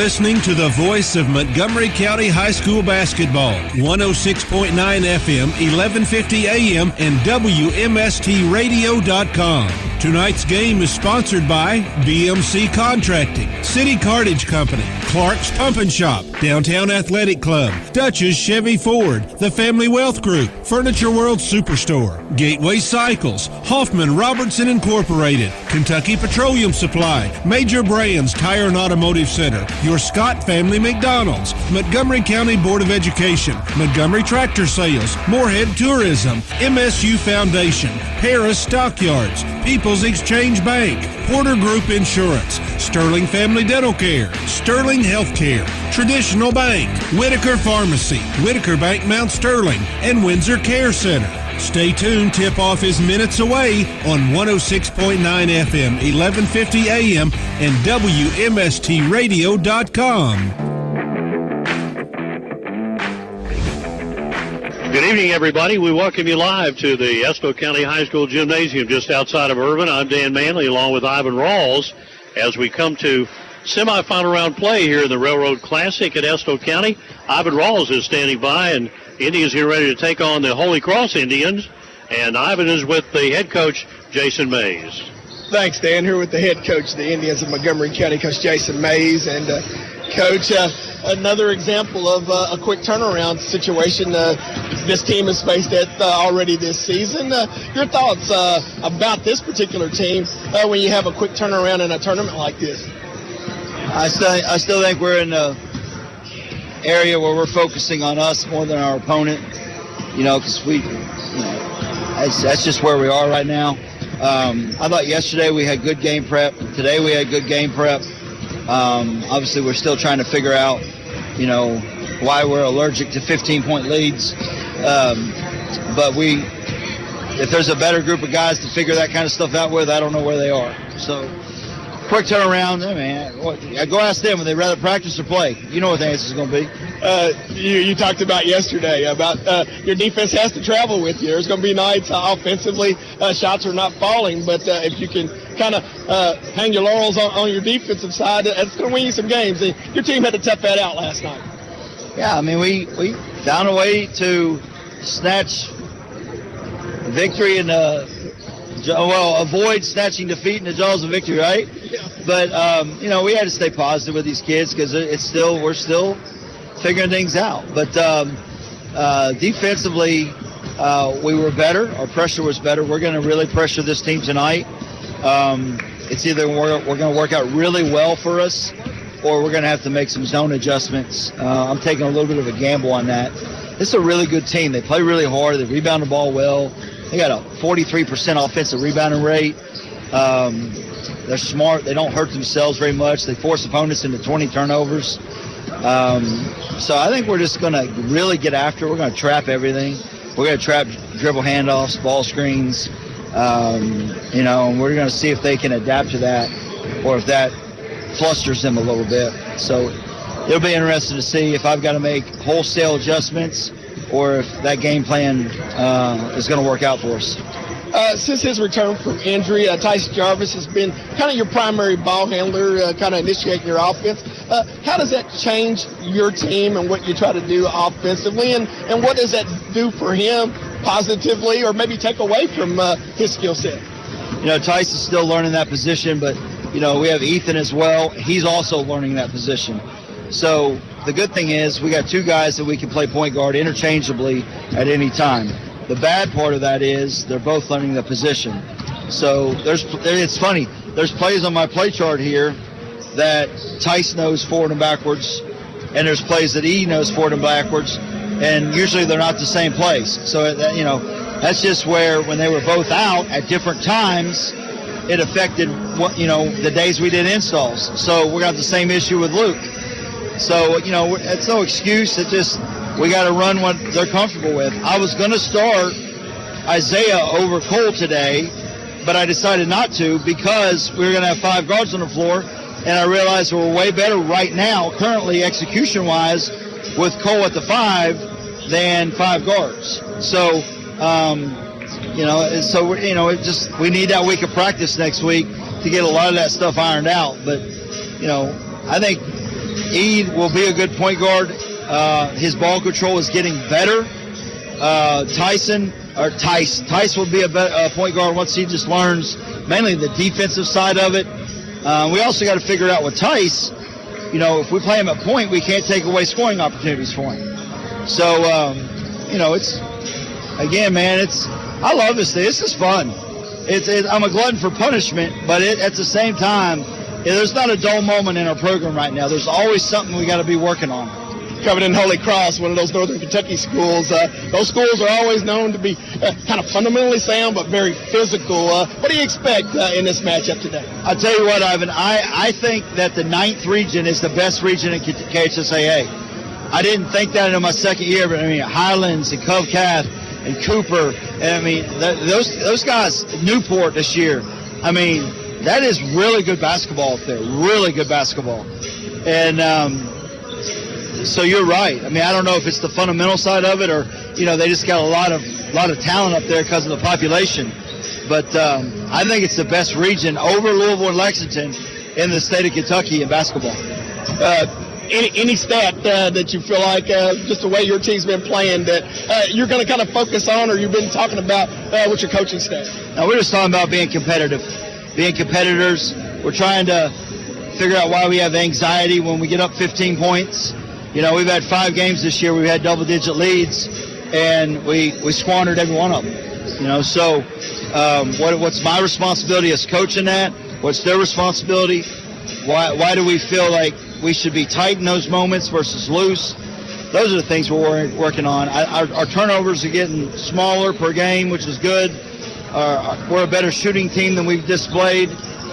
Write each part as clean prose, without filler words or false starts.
listening to the voice of Montgomery County High School basketball. 106.9 FM, 1150 AM, and WMSTradio.com. Tonight's game is sponsored by BMC Contracting, City Cartage Company, Clark's Pump and Shop, Downtown Athletic Club, Dutch's Chevy Ford, The Family Wealth Group, Furniture World Superstore, Gateway Cycles, Hoffman Robertson Incorporated, Kentucky Petroleum Supply, Major Brands Tire and Automotive Center, Your Scott Family McDonald's, Montgomery County Board of Education, Montgomery Tractor Sales, Moorhead Tourism, MSU Foundation, Harris Stockyards, People's Exchange Bank, Porter Group Insurance, Sterling Family Dental Care, Sterling Healthcare, Traditional Bank, Whitaker Pharmacy, Whitaker Bank Mount Sterling, and Windsor Care Center. Stay tuned. Tip-off is minutes away on 106.9 FM, 1150 AM, and WMSTradio.com. Good evening, everybody. We welcome you live to the Estill County High School Gymnasium just outside of Irvin. I'm Dan Manley along with Ivan Rawls as we come to semifinal round play here in the Railroad Classic at Estill County. Ivan Rawls is standing by, and Indians here ready to take on the Holy Cross Indians. And Ivan is with the head coach, Jason Mays. Thanks, Dan. Here with the head coach of the Indians of Montgomery County, Coach Jason Mays. And, Coach, another example of a quick turnaround situation this team has faced already this season. Your thoughts about this particular team when you have a quick turnaround in a tournament like this? I still think we're in an area where we're focusing on us more than our opponent, because that's just where we are right now. I thought yesterday we had good game prep. Today we had good game prep. Obviously, we're still trying to figure out, why we're allergic to 15-point leads. But if there's a better group of guys to figure that kind of stuff out with, I don't know where they are. So, quick turnaround. Go ask them. Would they rather practice or play? You know what the answer is going to be. You talked about yesterday about your defense has to travel with you. There's going to be nights offensively shots are not falling, but if you can kind of hang your laurels on your defensive side, it's going to win you some games. Your team had to tough that out last night. Yeah, we found a way to snatch victory and avoid snatching defeat in the jaws of victory, right? Yeah. But we had to stay positive with these kids because we're still figuring things out. But defensively, we were better. Our pressure was better. We're going to really pressure this team tonight. It's either we're going to work out really well for us, or we're going to have to make some zone adjustments. I'm taking a little bit of a gamble on that. This is a really good team. They play really hard. They rebound the ball well. They got a 43% offensive rebounding rate. They're smart. They don't hurt themselves very much. They force opponents into 20 turnovers. So I think we're just going to really get after it. We're going to trap everything. We're going to trap dribble handoffs, ball screens, and we're going to see if they can adapt to that or if that flusters them a little bit. So it'll be interesting to see if I've got to make wholesale adjustments or if that game plan is going to work out for us. Since his return from injury, Tyson Jarvis has been kind of your primary ball handler, kind of initiating your offense. How does that change your team and what you try to do offensively, and what does that do for him positively or maybe take away from his skill set? Tyson's still learning that position, but, we have Ethan as well. He's also learning that position. So the good thing is we got two guys that we can play point guard interchangeably at any time. The bad part of that is they're both learning the position. So it's funny. There's plays on my play chart here that Tice knows forward and backwards, and there's plays that E knows forward and backwards, and usually they're not the same plays. So, that's just where when they were both out at different times, it affected the days we did installs. So we got the same issue with Luke. So, it's no excuse. It just, we got to run what they're comfortable with. I was going to start Isaiah over Cole today, but I decided not to because we were going to have 5 guards on the floor, and I realized we're way better right now, currently execution-wise, with Cole at the 5 than 5 guards. So, we need that week of practice next week to get a lot of that stuff ironed out. But, I think Ede will be a good point guard. His ball control is getting better. Tice will be a point guard once he just learns mainly the defensive side of it. We also got to figure out with Tice, if we play him at point, we can't take away scoring opportunities for him. So, I love this thing. This is fun. I'm a glutton for punishment, but at the same time, there's not a dull moment in our program right now. There's always something we got to be working on. Covenant Holy Cross, one of those Northern Kentucky schools. Those schools are always known to be kind of fundamentally sound, but very physical. What do you expect in this matchup today? I'll tell you what, Ivan. I think that the 9th region is the best region in KHSAA. I didn't think that in my second year, but Highlands and Cove Cath and Cooper, and those guys, Newport this year. That is really good basketball up there. Really good basketball, and. So you're right. I don't know if it's the fundamental side of it or, they just got a lot of talent up there because of the population. But I think it's the best region over Louisville and Lexington in the state of Kentucky in basketball. Any stat that you feel like just the way your team's been playing that you're going to kind of focus on or you've been talking about with your coaching staff? Now, we're just talking about being competitive, being competitors. We're trying to figure out why we have anxiety when we get up 15 points. We've had 5 games this year. We've had double-digit leads, and we squandered every one of them. So what's my responsibility as coach in that? What's their responsibility? Why do we feel like we should be tight in those moments versus loose? Those are the things we're working on. Our turnovers are getting smaller per game, which is good. We're a better shooting team than we've displayed.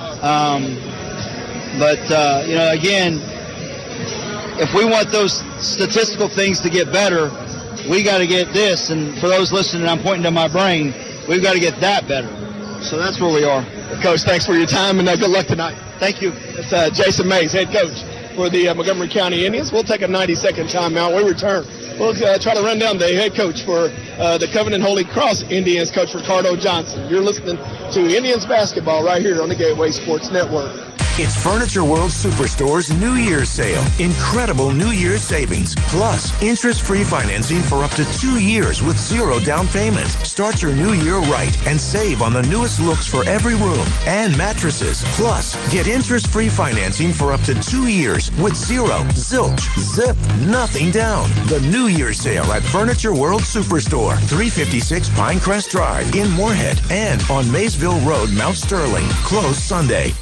Again, if we want those statistical things to get better, we got to get this. And for those listening, I'm pointing to my brain, we've got to get that better. So that's where we are. Coach, thanks for your time, and good luck tonight. Thank you. It's Jason Mays, head coach for the Montgomery County Indians. We'll take a 90-second timeout. We return. We'll try to run down the head coach for the Covenant Holy Cross Indians, Coach Ricardo Johnson. You're listening to Indians basketball right here on the Gateway Sports Network. It's Furniture World Superstore's New Year's sale. Incredible New Year's savings. Plus, interest-free financing for up to 2 years with 0 down payment. Start your new year right and save on the newest looks for every room and mattresses. Plus, get interest-free financing for up to 2 years with 0, zilch, zip, nothing down. The New Year's sale at Furniture World Superstore, 356 Pinecrest Drive in Moorhead and on Maysville Road, Mount Sterling. Closed Sunday.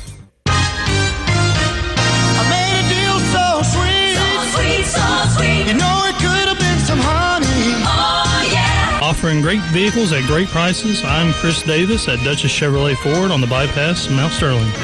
You know it could have been some honey. Oh, yeah. Offering great vehicles at great prices, I'm Chris Davis at Dutchess Chevrolet Ford on the bypass in Mount Sterling. So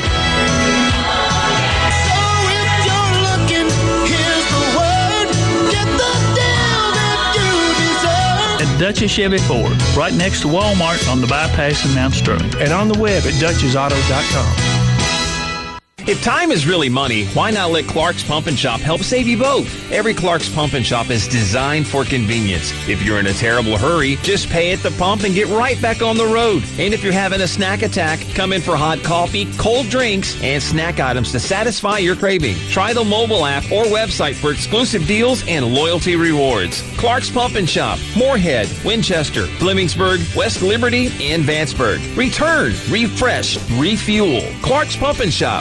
if you're looking, here's the word. Get the deal that you deserve. At Dutchess Chevy Ford, right next to Walmart on the bypass in Mount Sterling. And on the web at DutchessAuto.com. If time is really money, why not let Clark's Pump and Shop help save you both? Every Clark's Pump and Shop is designed for convenience. If you're in a terrible hurry, just pay at the pump and get right back on the road. And if you're having a snack attack, come in for hot coffee, cold drinks, and snack items to satisfy your craving. Try the mobile app or website for exclusive deals and loyalty rewards. Clark's Pump and Shop, Moorhead, Winchester, Flemingsburg, West Liberty, and Vanceburg. Return, refresh, refuel. Clark's Pump and Shop.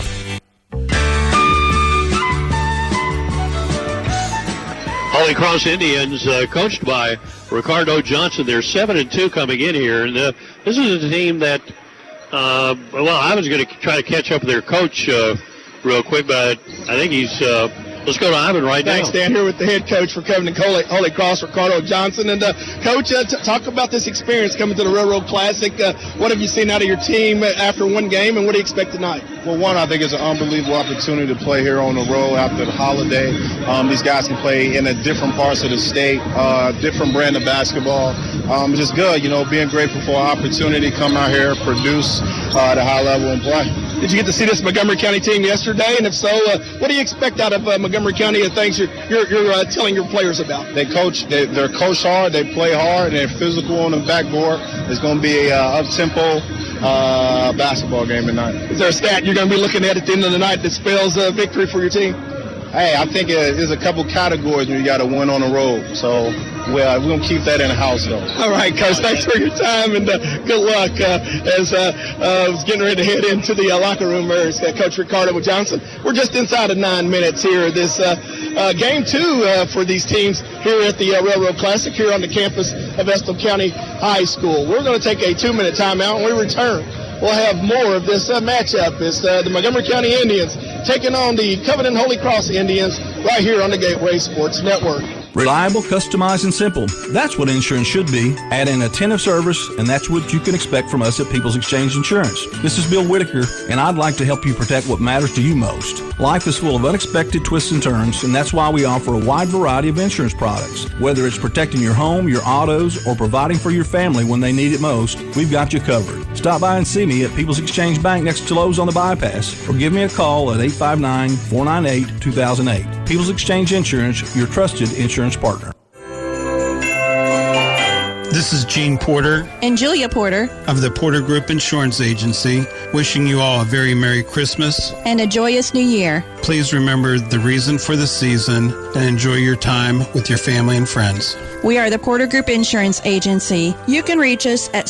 Holy Cross Indians, coached by Ricardo Johnson. They're 7-2 coming in here. And this is a team that, I was going to try to catch up with their coach real quick, but I think he's, let's go to Ivan right now. Thanks, Dan. Here with the head coach for Covenant Holy Cross, Ricardo Johnson. And, Coach, talk about this experience coming to the Railroad Classic. What have you seen out of your team after one game, and what do you expect tonight? Well, one, I think it's an unbelievable opportunity to play here on the road after the holiday. These guys can play in different parts of the state, different brand of basketball. It's just good, being grateful for an opportunity to come out here, produce at a high level and play. Did you get to see this Montgomery County team yesterday? And if so, what do you expect out of Montgomery County and things you're telling your players about? They're coached hard, they play hard, and they're physical on the backboard. It's going to be an up-tempo basketball game tonight. Is there a stat you're going to be looking at the end of the night that spells victory for your team? Hey, I think there's a couple categories where you got to win on the road. So, we're going to keep that in the house, though. All right, Coach, thanks for your time, and good luck as I was getting ready to head into the locker room there. Coach Ricardo Johnson. We're just inside of 9 minutes here. This game 2 for these teams here at the Railroad Classic here on the campus of Estill County High School. We're going to take a 2-minute timeout, and we return. We'll have more of this matchup. It's the Montgomery County Indians taking on the Covenant Holy Cross Indians right here on the Gateway Sports Network. Reliable, customized, and simple. That's what insurance should be. Add an attentive service, and that's what you can expect from us at People's Exchange Insurance. This is Bill Whitaker, and I'd like to help you protect what matters to you most. Life is full of unexpected twists and turns, and that's why we offer a wide variety of insurance products. Whether it's protecting your home, your autos, or providing for your family when they need it most, we've got you covered. Stop by and see me at People's Exchange Bank next to Lowe's on the Bypass, or give me a call at 859-498-2008. People's Exchange Insurance, your trusted insurance partner. This is Gene Porter and Julia Porter of the Porter Group Insurance Agency, wishing you all a very Merry Christmas and a joyous New Year. Please remember the reason for the season and enjoy your time with your family and friends. We are the Porter Group Insurance Agency. You can reach us at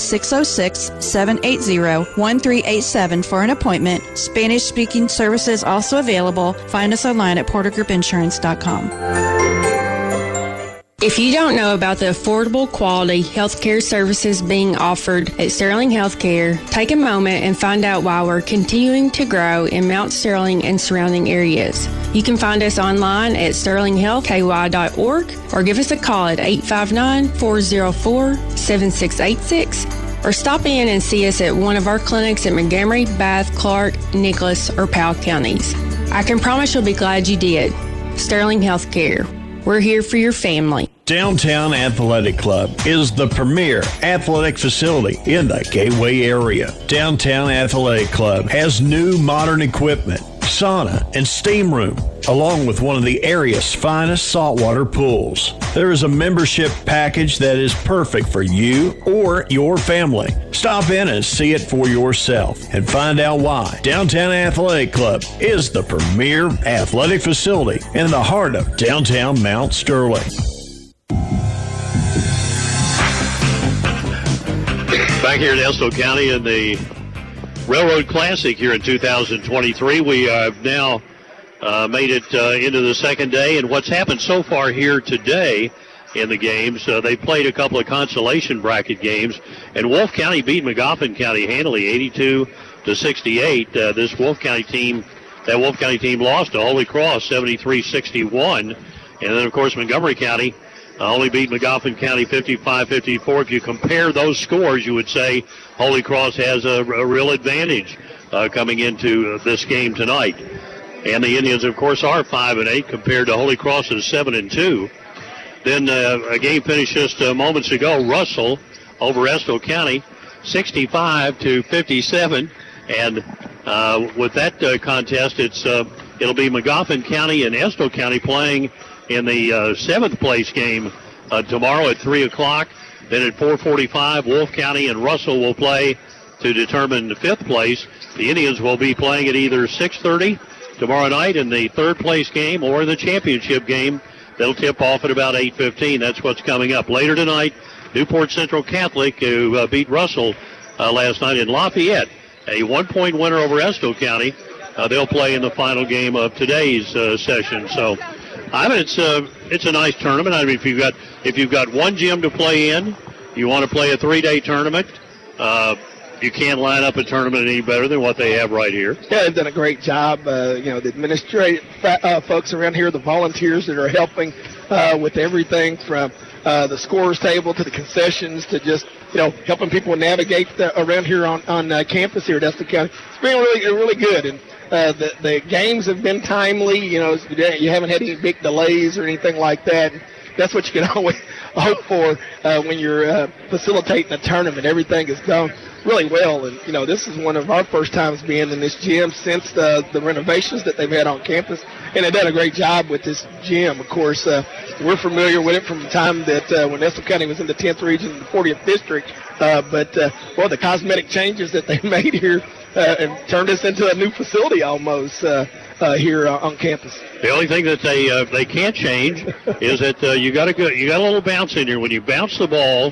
606-780-1387 for an appointment. Spanish-speaking services also available. Find us online at portergroupinsurance.com. If you don't know about the affordable quality healthcare services being offered at Sterling Healthcare, take a moment and find out why we're continuing to grow in Mount Sterling and surrounding areas. You can find us online at sterlinghealthky.org or give us a call at 859-404-7686 or stop in and see us at one of our clinics at Montgomery, Bath, Clark, Nicholas, or Powell counties. I can promise you'll be glad you did. Sterling Healthcare. We're here for your family. Downtown Athletic Club is the premier athletic facility in the Gateway area. Downtown Athletic Club has new modern equipment, sauna, and steam room, along with one of the area's finest saltwater pools. There is a membership package that is perfect for you or your family. Stop in and see it for yourself and find out why Downtown Athletic Club is the premier athletic facility in the heart of downtown Mount Sterling. Back here in Estill County in the Railroad Classic here in 2023. We have now made it into the second day, and what's happened so far here today in the games, they played a couple of consolation bracket games, and Wolfe County beat Magoffin County handily 82-68. This Wolfe County team lost to Holy Cross 73-61, and then of course Montgomery County only beat Magoffin County 55-54. If you compare those scores, you would say Holy Cross has a real advantage coming into this game tonight. And the Indians, of course, are 5-8 compared to Holy Cross's 7-2. Then a game finished just moments ago. Russell over Estill County, 65-57. And with that contest, it'll be Magoffin County and Estill County playing in the seventh place game tomorrow at 3 o'clock. Then at 4:45, Wolfe County and Russell will play to determine the fifth place. The Indians will be playing at either 6:30 tomorrow night in the third place game or the championship game. That'll tip off at about 8:15. That's what's coming up. Later tonight, Newport Central Catholic, who beat Russell last night in Lafayette, a 1-point winner over Estill County. They'll play in the final game of today's session. So I mean, it's a nice tournament. I mean, if you've got one gym to play in, you want to play a 3-day tournament. You can't line up a tournament any better than what they have right here. Yeah, they've done a great job. The administrative folks around here, the volunteers that are helping with everything from the scorers table to the concessions to just helping people navigate around here on campus here at Estill County. It's been really good. And the games have been timely. You haven't had any big delays or anything like that. That's what you can always hope for when you're facilitating a tournament. Everything has gone really well, and this is one of our first times being in this gym since the renovations that they've had on campus, and they've done a great job with this gym. Of course, we're familiar with it from the time that when Estill County was in the 10th region, the 40th district. But the cosmetic changes that they made here and turned us into a new facility almost. here on campus. The only thing that they can't change is that you got a little bounce in here. When you bounce the ball,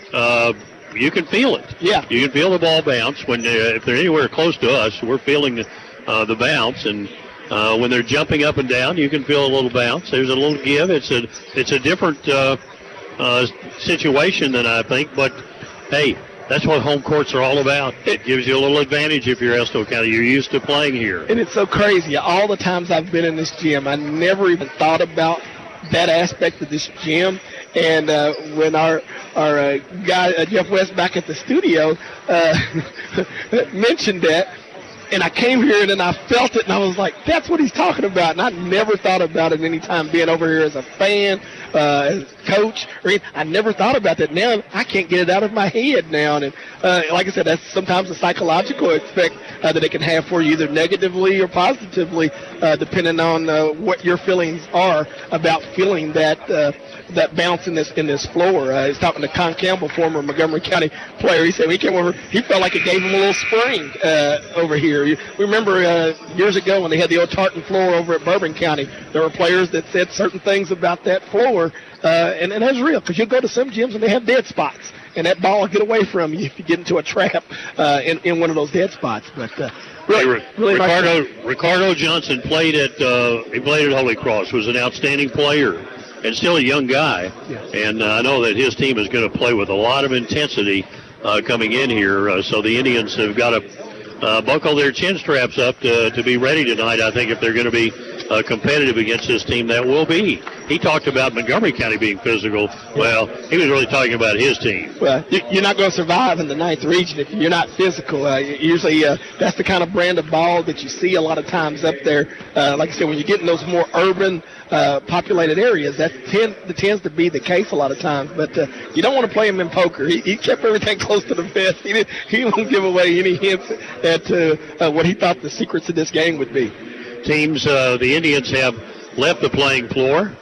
you can feel it. Yeah. You can feel the ball bounce when if they're anywhere close to us. We're feeling the bounce, and when they're jumping up and down, you can feel a little bounce. There's a little give. It's a different situation than I think, but hey, that's what home courts are all about. It gives you a little advantage if you're Estill County. You're used to playing here. And it's so crazy. All the times I've been in this gym, I never even thought about that aspect of this gym. And when our guy, Jeff West, back at the studio mentioned that, and I came here and then I felt it and I was like, that's what he's talking about. And I never thought about it any time being over here as a fan, as a coach. I never thought about that. Now I can't get it out of my head now. And like I said, that's sometimes a psychological effect that it can have for you, either negatively or positively, depending on what your feelings are about feeling that bounce in this floor. I was talking to Con Campbell, former Montgomery County player. He said when he came over, he felt like it gave him a little spring over here. We remember years ago when they had the old tartan floor over at Bourbon County, there were players that said certain things about that floor, and that's real, because you'll go to some gyms and they have dead spots, and that ball will get away from you if you get into a trap in one of those dead spots. But really Ricardo Johnson played at Holy Cross, was an outstanding player, and still a young guy. Yes. And I know that his team is going to play with a lot of intensity coming in here. So the Indians have got to buckle their chin straps up to be ready tonight. I think if they're going to be competitive against this team, that will be. He talked about Montgomery County being physical. Well, he was really talking about his team. Well, you're not going to survive in the 9th region if you're not physical. Usually that's the kind of brand of ball that you see a lot of times up there. Like I said, when you get in those more urban populated areas, that tends to be the case a lot of times. But you don't want to play him in poker. He kept everything close to the vest. He won't give away any hints at what he thought the secrets of this game would be. Teams, the Indians have left the playing floor.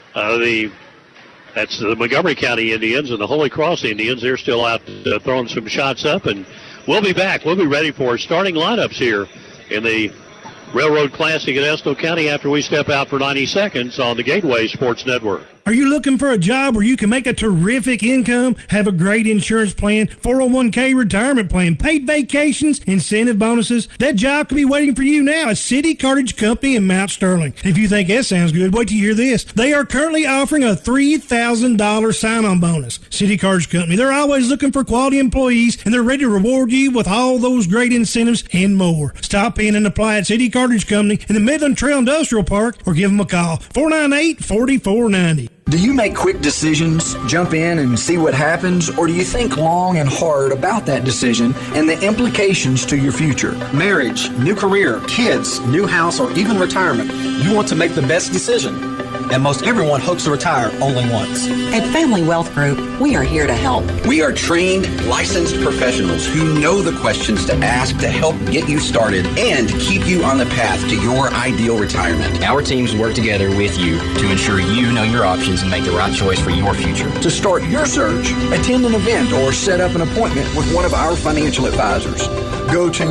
That's the Montgomery County Indians and the Holy Cross Indians. They're still out throwing some shots up, and we'll be back. We'll be ready for starting lineups here in the Railroad Classic at Estill County after we step out for 90 seconds on the Gateway Sports Network. Are you looking for a job where you can make a terrific income, have a great insurance plan, 401k retirement plan, paid vacations, incentive bonuses? That job could be waiting for you now at City Cartage Company in Mount Sterling. If you think that sounds good, wait till you hear this. They are currently offering a $3,000 sign-on bonus. City Cartage Company, they're always looking for quality employees, and they're ready to reward you with all those great incentives and more. Stop in and apply at City Cartage Company in the Midland Trail Industrial Park, or give them a call, 498-4490. Do you make quick decisions, jump in and see what happens, or do you think long and hard about that decision and the implications to your future? Marriage, new career, kids, new house, or even retirement. You want to make the best decision. And most everyone hopes to retire only once. At Family Wealth Group, we are here to help. We are trained, licensed professionals who know the questions to ask to help get you started and keep you on the path to your ideal retirement. Our teams work together with you to ensure you know your options and make the right choice for your future. To start your search, attend an event or set up an appointment with one of our financial advisors. Go to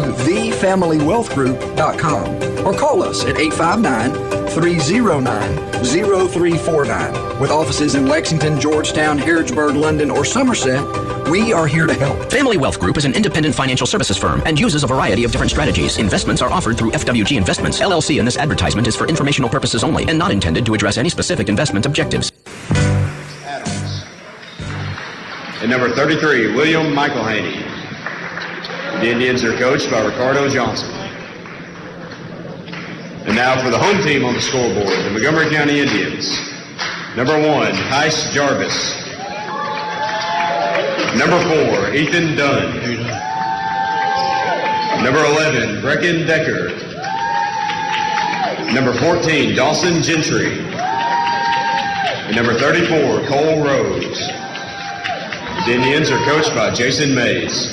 thefamilywealthgroup.com or call us at 859-309-0349. With offices in Lexington, Georgetown, Harrodsburg, London, or Somerset, we are here to help. Family Wealth Group is an independent financial services firm and uses a variety of different strategies. Investments are offered through FWG Investments, LLC, and this advertisement is for informational purposes only and not intended to address any specific investment objectives. Adams. And number 33, William Michael Haney. The Indians are coached by Ricardo Johnson. And now for the home team on the scoreboard, the Montgomery County Indians. Number 1, Heist Jarvis. Number 4, Ethan Dunn. Number 11, Brecken Decker. Number 14, Dawson Gentry. And number 34, Cole Rose. The Indians are coached by Jason Mays.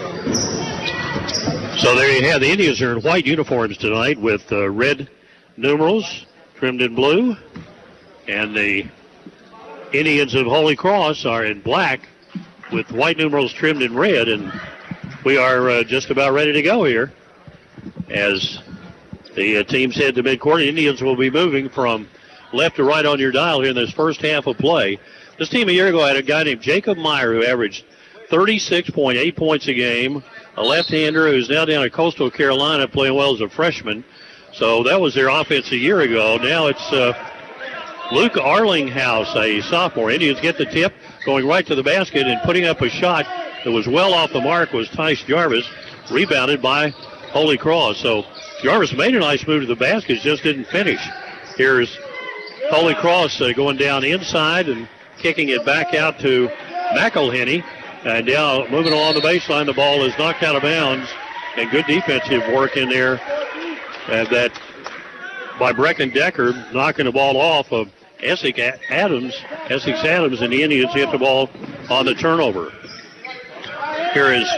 So there you have the Indians are in white uniforms tonight with red numerals trimmed in blue. And the Indians of Holy Cross are in black with white numerals trimmed in red. And we are just about ready to go here as The teams head to midcourt. Indians will be moving from left to right on your dial here in this first half of play. This team a year ago had a guy named Jacob Meyer who averaged 36.8 points a game, a left-hander who's now down at Coastal Carolina playing well as a freshman. So that was their offense a year ago. Now it's Luke Arlinghouse, a sophomore. Indians get the tip, going right to the basket and putting up a shot that was well off the mark was Tice Jarvis, rebounded by Holy Cross. So Jarvis made a nice move to the basket, just didn't finish. Here's Holy Cross going down inside and kicking it back out to McElhenney. And now moving along the baseline, the ball is knocked out of bounds. And good defensive work in there that by Brecken Decker, knocking the ball off of Essex Adams, and the Indians hit the ball on the turnover. Here is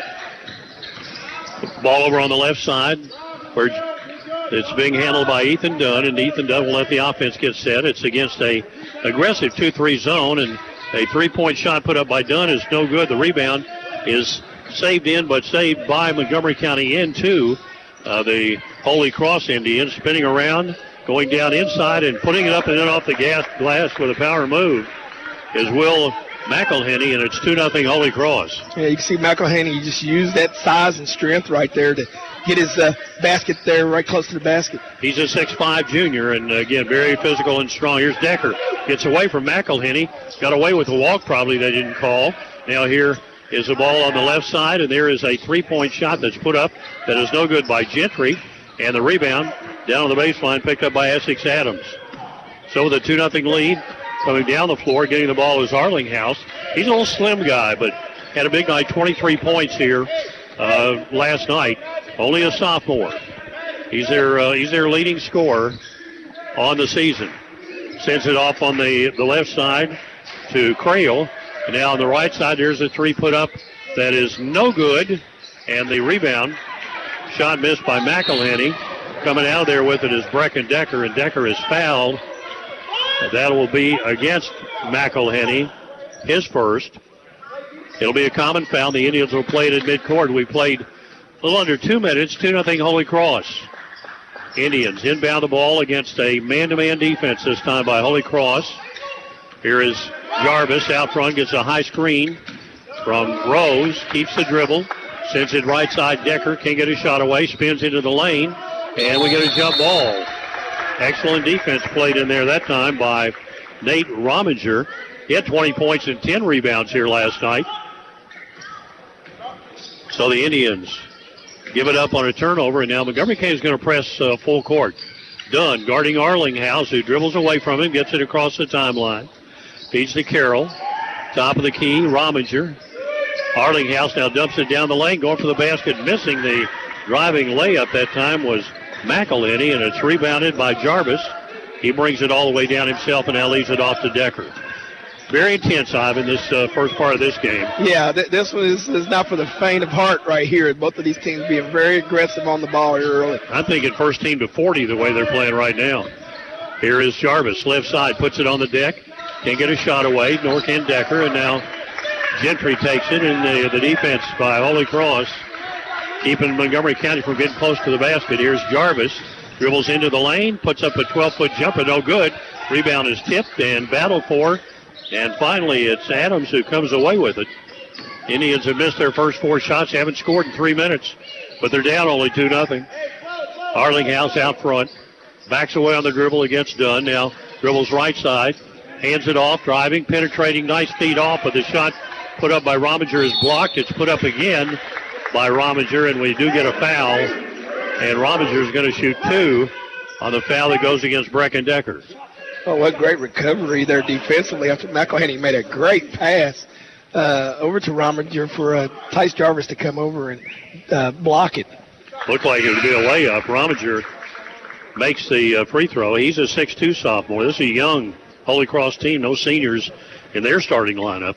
the ball over on the left side where it's being handled by Ethan Dunn, and Ethan Dunn will let the offense get set. It's against a aggressive 2-3 zone, and a three-point shot put up by Dunn is no good. The rebound is saved in, but saved by Montgomery County into the Holy Cross Indians. Spinning around, going down inside and putting it up and then off the glass with a power move is Will McElhenney, and it's 2-0 Holy Cross. Yeah, you can see McElhenney just used that size and strength right there to get his basket there right close to the basket. He's a 6'5 junior, and again, very physical and strong. Here's Decker. Gets away from McElhenney. Got away with the walk probably they didn't call. Now here is the ball on the left side, and there is a three-point shot that's put up that is no good by Gentry. And the rebound down on the baseline picked up by Essex Adams. So with a 2-0 lead, coming down the floor, getting the ball is Arlinghouse. He's a little slim guy, but had a big night, 23 points here last night. Only a sophomore. He's their leading scorer on the season. Sends it off on the left side to Crail. And now on the right side, there's a three put up that is no good. And the rebound, shot missed by McElhenney. Coming out of there with it is Brecken Decker, and Decker is fouled. That will be against McElhenney, his first. It'll be a common foul. The Indians will play it at midcourt. We played a little under 2 minutes, 2-0 Holy Cross. Indians inbound the ball against a man-to-man defense this time by Holy Cross. Here is Jarvis out front, gets a high screen from Rose, keeps the dribble, sends it right side. Decker can't get a shot away, spins into the lane, and we get a jump ball. Excellent defense played in there that time by Nate Rominger. He had 20 points and 10 rebounds here last night. So the Indians give it up on a turnover, and now Montgomery County is going to press full court. Dunn guarding Arlinghouse, who dribbles away from him, gets it across the timeline. Feeds to Carroll. Top of the key, Rominger. Arlinghouse now dumps it down the lane, going for the basket, missing the driving layup that time was McElhenney, and it's rebounded by Jarvis. He brings it all the way down himself and now leaves it off to Decker. Very intense, Ivan, this first part of this game. Yeah, this one is not for the faint of heart right here. Both of these teams being very aggressive on the ball here early. I'm thinking first team to 40 the way they're playing right now. Here is Jarvis, left side, puts it on the deck. Can't get a shot away, nor can Decker, and now Gentry takes it, and the defense by Holy Cross keeping Montgomery County from getting close to the basket. Here's Jarvis, dribbles into the lane, puts up a 12-foot jumper, no good. Rebound is tipped and battled for, and finally it's Adams who comes away with it. Indians have missed their first 4 shots, haven't scored in 3 minutes, but they're down only 2-0. Arlinghouse out front, backs away on the dribble against Dunn. Now dribbles right side, hands it off, driving, penetrating, nice feed off, but the shot put up by Rominger is blocked. It's put up again by Rominger, and we do get a foul, and Rominger is going to shoot 2 on the foul that goes against Brecken Decker. Oh, what great recovery there defensively after McElhenney made a great pass over to Rominger for Tice Jarvis to come over and block it. Looked like it would be a layup. Rominger makes the free throw. He's a 6'2 sophomore. This is a young Holy Cross team, no seniors in their starting lineup.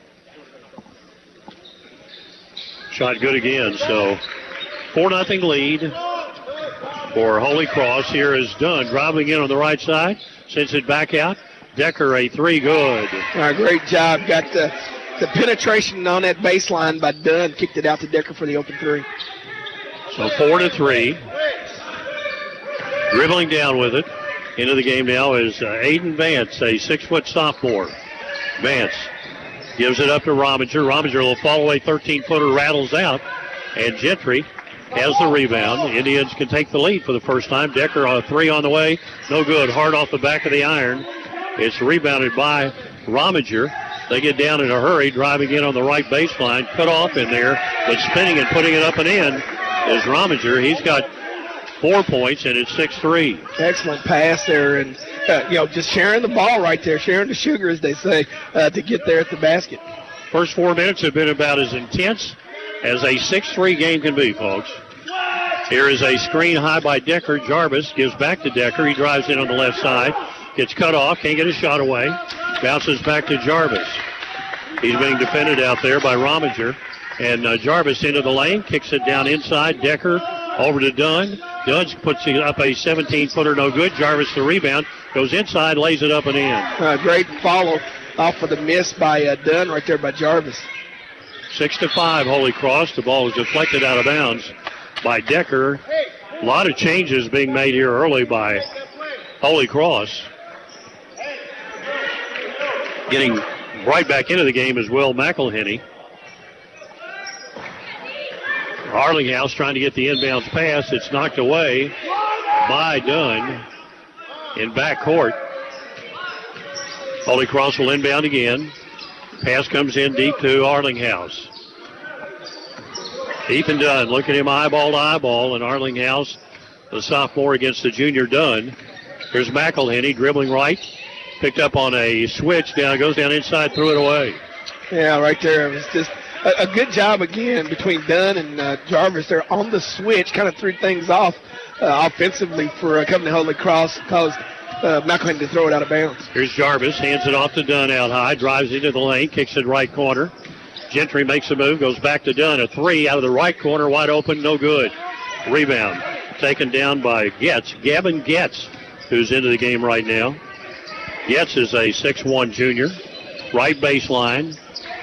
Shot good again, so 4-0 lead for Holy Cross. Here is Dunn driving in on the right side, sends it back out. Decker, a 3, good. Great job. Got the penetration on that baseline by Dunn, kicked it out to Decker for the open 3. So 4-3. Dribbling down with it. Into the game now is Aiden Vance, a 6-foot sophomore. Vance gives it up to Rominger. Rominger will fall away, 13-footer rattles out, and Gentry has the rebound. The Indians can take the lead for the first time. Decker on a 3 on the way. No good. Hard off the back of the iron. It's rebounded by Rominger. They get down in a hurry, driving in on the right baseline. Cut off in there, but spinning and putting it up and in is Rominger. He's got 4 points, and it's 6-3. Excellent pass there, and just sharing the ball right there, sharing the sugar, as they say, to get there at the basket. First 4 minutes have been about as intense as a 6-3 game can be, folks. Here is a screen high by Decker. Jarvis gives back to Decker. He drives in on the left side. Gets cut off. Can't get a shot away. Bounces back to Jarvis. He's being defended out there by Rominger. And Jarvis into the lane. Kicks it down inside. Decker over to Dunn. Dunn puts it up a 17-footer. No good. Jarvis the rebound. Goes inside. Lays it up and in. Great follow off of the miss by Dunn right there by Jarvis. 6-5 Holy Cross. The ball was deflected out of bounds by Decker. A lot of changes being made here early by Holy Cross. Getting right back into the game is Will McElhenney. Arlinghouse trying to get the inbounds pass. It's knocked away by Dunn in backcourt. Holy Cross will inbound again. Pass comes in deep to Arlinghouse. Ethan Dunn, look at him eyeball to eyeball, and Arlinghouse, the sophomore against the junior Dunn. Here's McElhenney dribbling right. Picked up on a switch, goes down inside, threw it away. Yeah, right there. It was just a good job again between Dunn and Jarvis there on the switch. Kind of threw things off offensively for coming to Holy Cross. Caused McElhenney to throw it out of bounds. Here's Jarvis, hands it off to Dunn out high, drives into the lane, kicks it right corner. Gentry makes a move, goes back to Dunn. A 3 out of the right corner, wide open, no good. Rebound taken down by Getz, Gavin Getz, who's into the game right now. Getz is a 6'1 junior. Right baseline.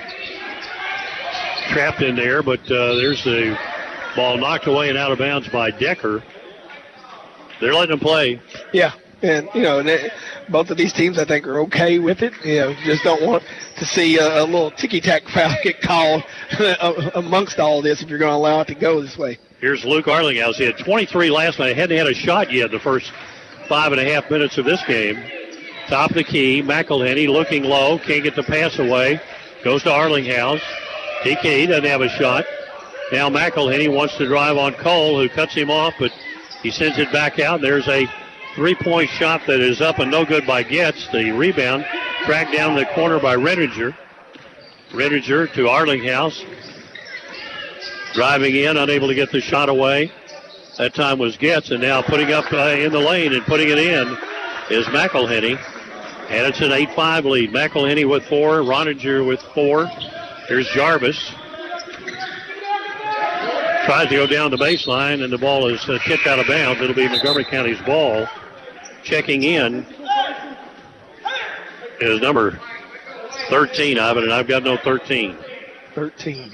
Trapped in there, but there's the ball knocked away and out of bounds by Decker. They're letting him play. Yeah, and, both of these teams, I think, are okay with it. Just don't want to see a little ticky-tack foul get called amongst all this if you're going to allow it to go this way. Here's Luke Arlinghouse. He had 23 last night. Hadn't had a shot yet in the first 5.5 minutes of this game. Top of the key, McElhenney looking low, can't get the pass away. Goes to Arlinghouse. TK doesn't have a shot. Now McElhenney wants to drive on Cole, who cuts him off, but he sends it back out. There's a 3-point shot that is up and no good by Getz. The rebound tracked down the corner by Redinger. Redinger to Arlinghouse. Driving in, unable to get the shot away. That time was Getz, and now putting up in the lane and putting it in is McElhenney. And it's an 8-5 lead. McElhenney with 4, Redinger with 4. Here's Jarvis. Tries to go down the baseline, and the ball is tipped out of bounds. It'll be Montgomery County's ball. Checking in is number 13, Ivan, and I've got no 13. 13.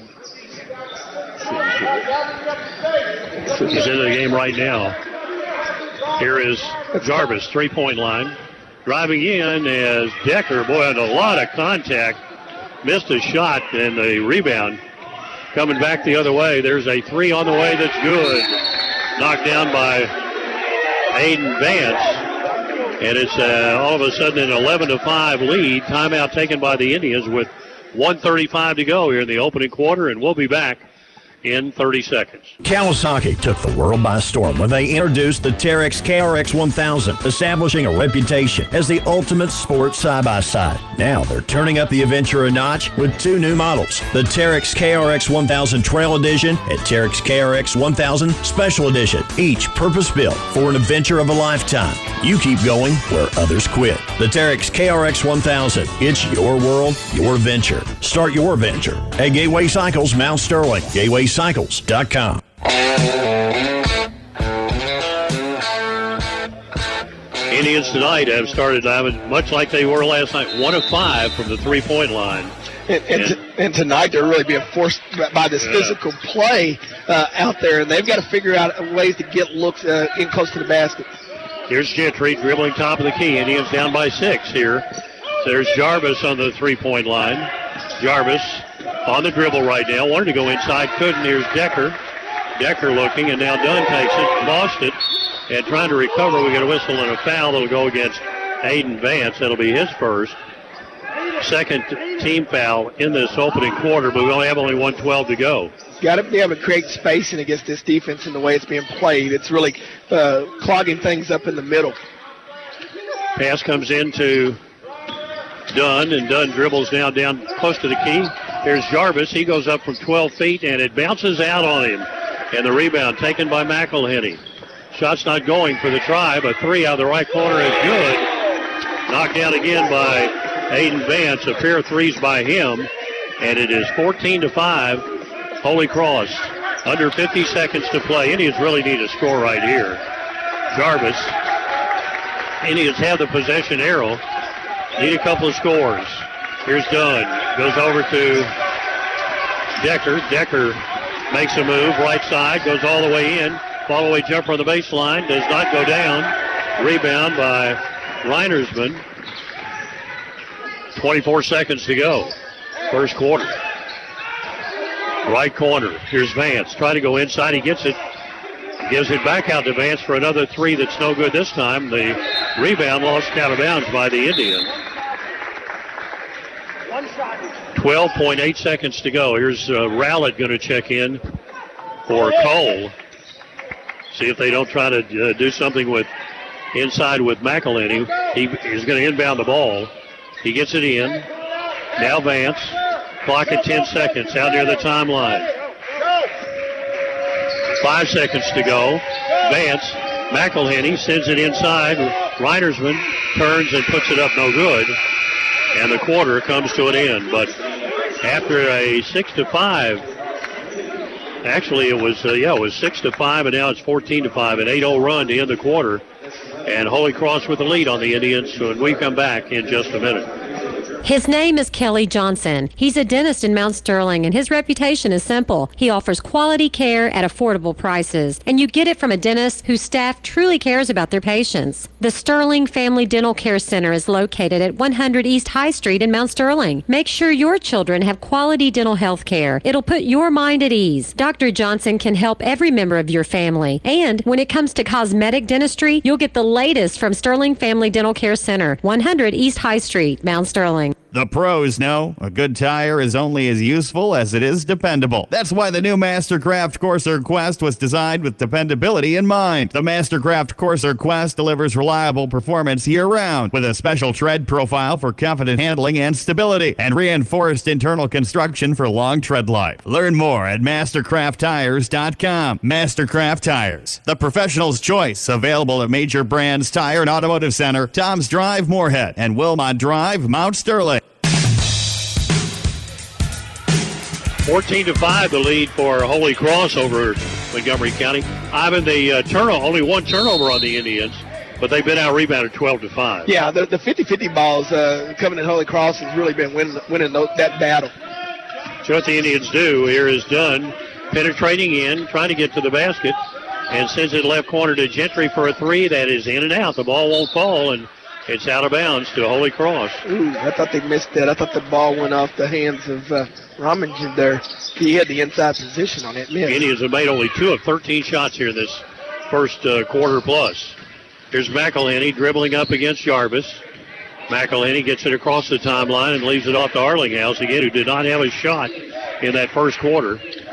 He's into the game right now. Here is Jarvis, 3-point line. Driving in is Decker. Boy, had a lot of contact. Missed a shot, and the rebound coming back the other way. There's a 3 on the way that's good. Knocked down by Aiden Vance. And it's all of a sudden an 11-5 lead. Timeout taken by the Indians with 1:35 to go here in the opening quarter, and we'll be back in 30 seconds. Kawasaki took the world by storm when they introduced the Terex KRX 1000, establishing a reputation as the ultimate sports side-by-side. Now they're turning up the adventure a notch with 2 new models, the Terex KRX 1000 Trail Edition and Terex KRX 1000 Special Edition, each purpose-built for an adventure of a lifetime. You keep going where others quit. The Terex KRX 1000, it's your world, your venture. Start your venture at Gateway Cycles, Mount Sterling, GatewayCycles.com. Indians tonight have started much like they were last night, 1 of 5 from the 3-point line. And tonight they're really being forced by this physical play out there, and they've got to figure out ways to get looks in close to the basket. Here's Gentry dribbling top of the key. Indians down by 6 here. There's Jarvis on the three-point line. Jarvis on the dribble right now. Wanted to go inside, couldn't. Here's Decker. Decker looking, and now Dunn takes it, lost it, and trying to recover. We get a whistle and a foul that'll go against Aiden Vance. That'll be his first. Second team foul in this opening quarter, but we only have 1:12 to go. Got to be able to create spacing against this defense and the way it's being played. It's really clogging things up in the middle. Pass comes into Dunn, and Dunn dribbles now down close to the key. Here's Jarvis. He goes up from 12 feet, and it bounces out on him. And the rebound taken by McElhenney. Shot's not going for the try, but 3 out of the right corner is good. Knocked down again by Aiden Vance. A pair of threes by him, and it is 14-5. Holy Cross. Under 50 seconds to play. Indians really need a score right here. Jarvis. Indians have the possession arrow. Need a couple of scores. Here's Dunn. Goes over to Decker. Decker makes a move. Right side. Goes all the way in. Follow-away jumper on the baseline. Does not go down. Rebound by Reinersman. 24 seconds to go. First quarter. Right corner. Here's Vance. Trying to go inside. He gets it. Gives it back out to Vance for another 3 that's no good this time. The rebound lost out of bounds by the Indians. 12.8 seconds to go. Here's Rowlett going to check in for Cole. See if they don't try to do something with inside with McElhenney. He is going to inbound the ball. He gets it in. Now Vance. Clock at 10 seconds out near the timeline. 5 seconds to go. Vance. McElhenney sends it inside. Reinersman turns and puts it up no good. And the quarter comes to an end. But after a 6-5, actually it was 6-5, and now it's 14-5. An 8-0 run to end the quarter. And Holy Cross with the lead on the Indians when we come back in just a minute. His name is Kelly Johnson. He's a dentist in Mount Sterling, and his reputation is simple. He offers quality care at affordable prices, and you get it from a dentist whose staff truly cares about their patients. The Sterling Family Dental Care Center is located at 100 East High Street in Mount Sterling. Make sure your children have quality dental health care. It'll put your mind at ease. Dr. Johnson can help every member of your family. And when it comes to cosmetic dentistry, you'll get the latest from Sterling Family Dental Care Center, 100 East High Street, Mount Sterling. The pros know a good tire is only as useful as it is dependable. That's why the new Mastercraft Corsair Quest was designed with dependability in mind. The Mastercraft Corsair Quest delivers reliable performance year-round with a special tread profile for confident handling and stability and reinforced internal construction for long tread life. Learn more at mastercrafttires.com. Mastercraft Tires, the professional's choice, available at major brands Tire and Automotive Center, Tom's Drive, Moorhead, and Wilmot Drive, Mount Sterling. 14-5, the lead for Holy Cross over Montgomery County. Ivan, the only one turnover on the Indians, but they've been out-rebounded 12-5. Yeah, the 50-50 balls coming at Holy Cross has really been winning that battle. So what the Indians do here is Dunn penetrating in, trying to get to the basket, and sends it left corner to Gentry for a 3 that is in and out. The ball won't fall, and it's out of bounds to Holy Cross. Ooh, I thought they missed that. I thought the ball went off the hands of Rominger there. He had the inside position on it. The Indians have made only 2 of 13 shots here in this first quarter plus. Here's McElhenney dribbling up against Jarvis. McElhenney gets it across the timeline and leaves it off to Arlinghouse again, who did not have a shot in that first quarter.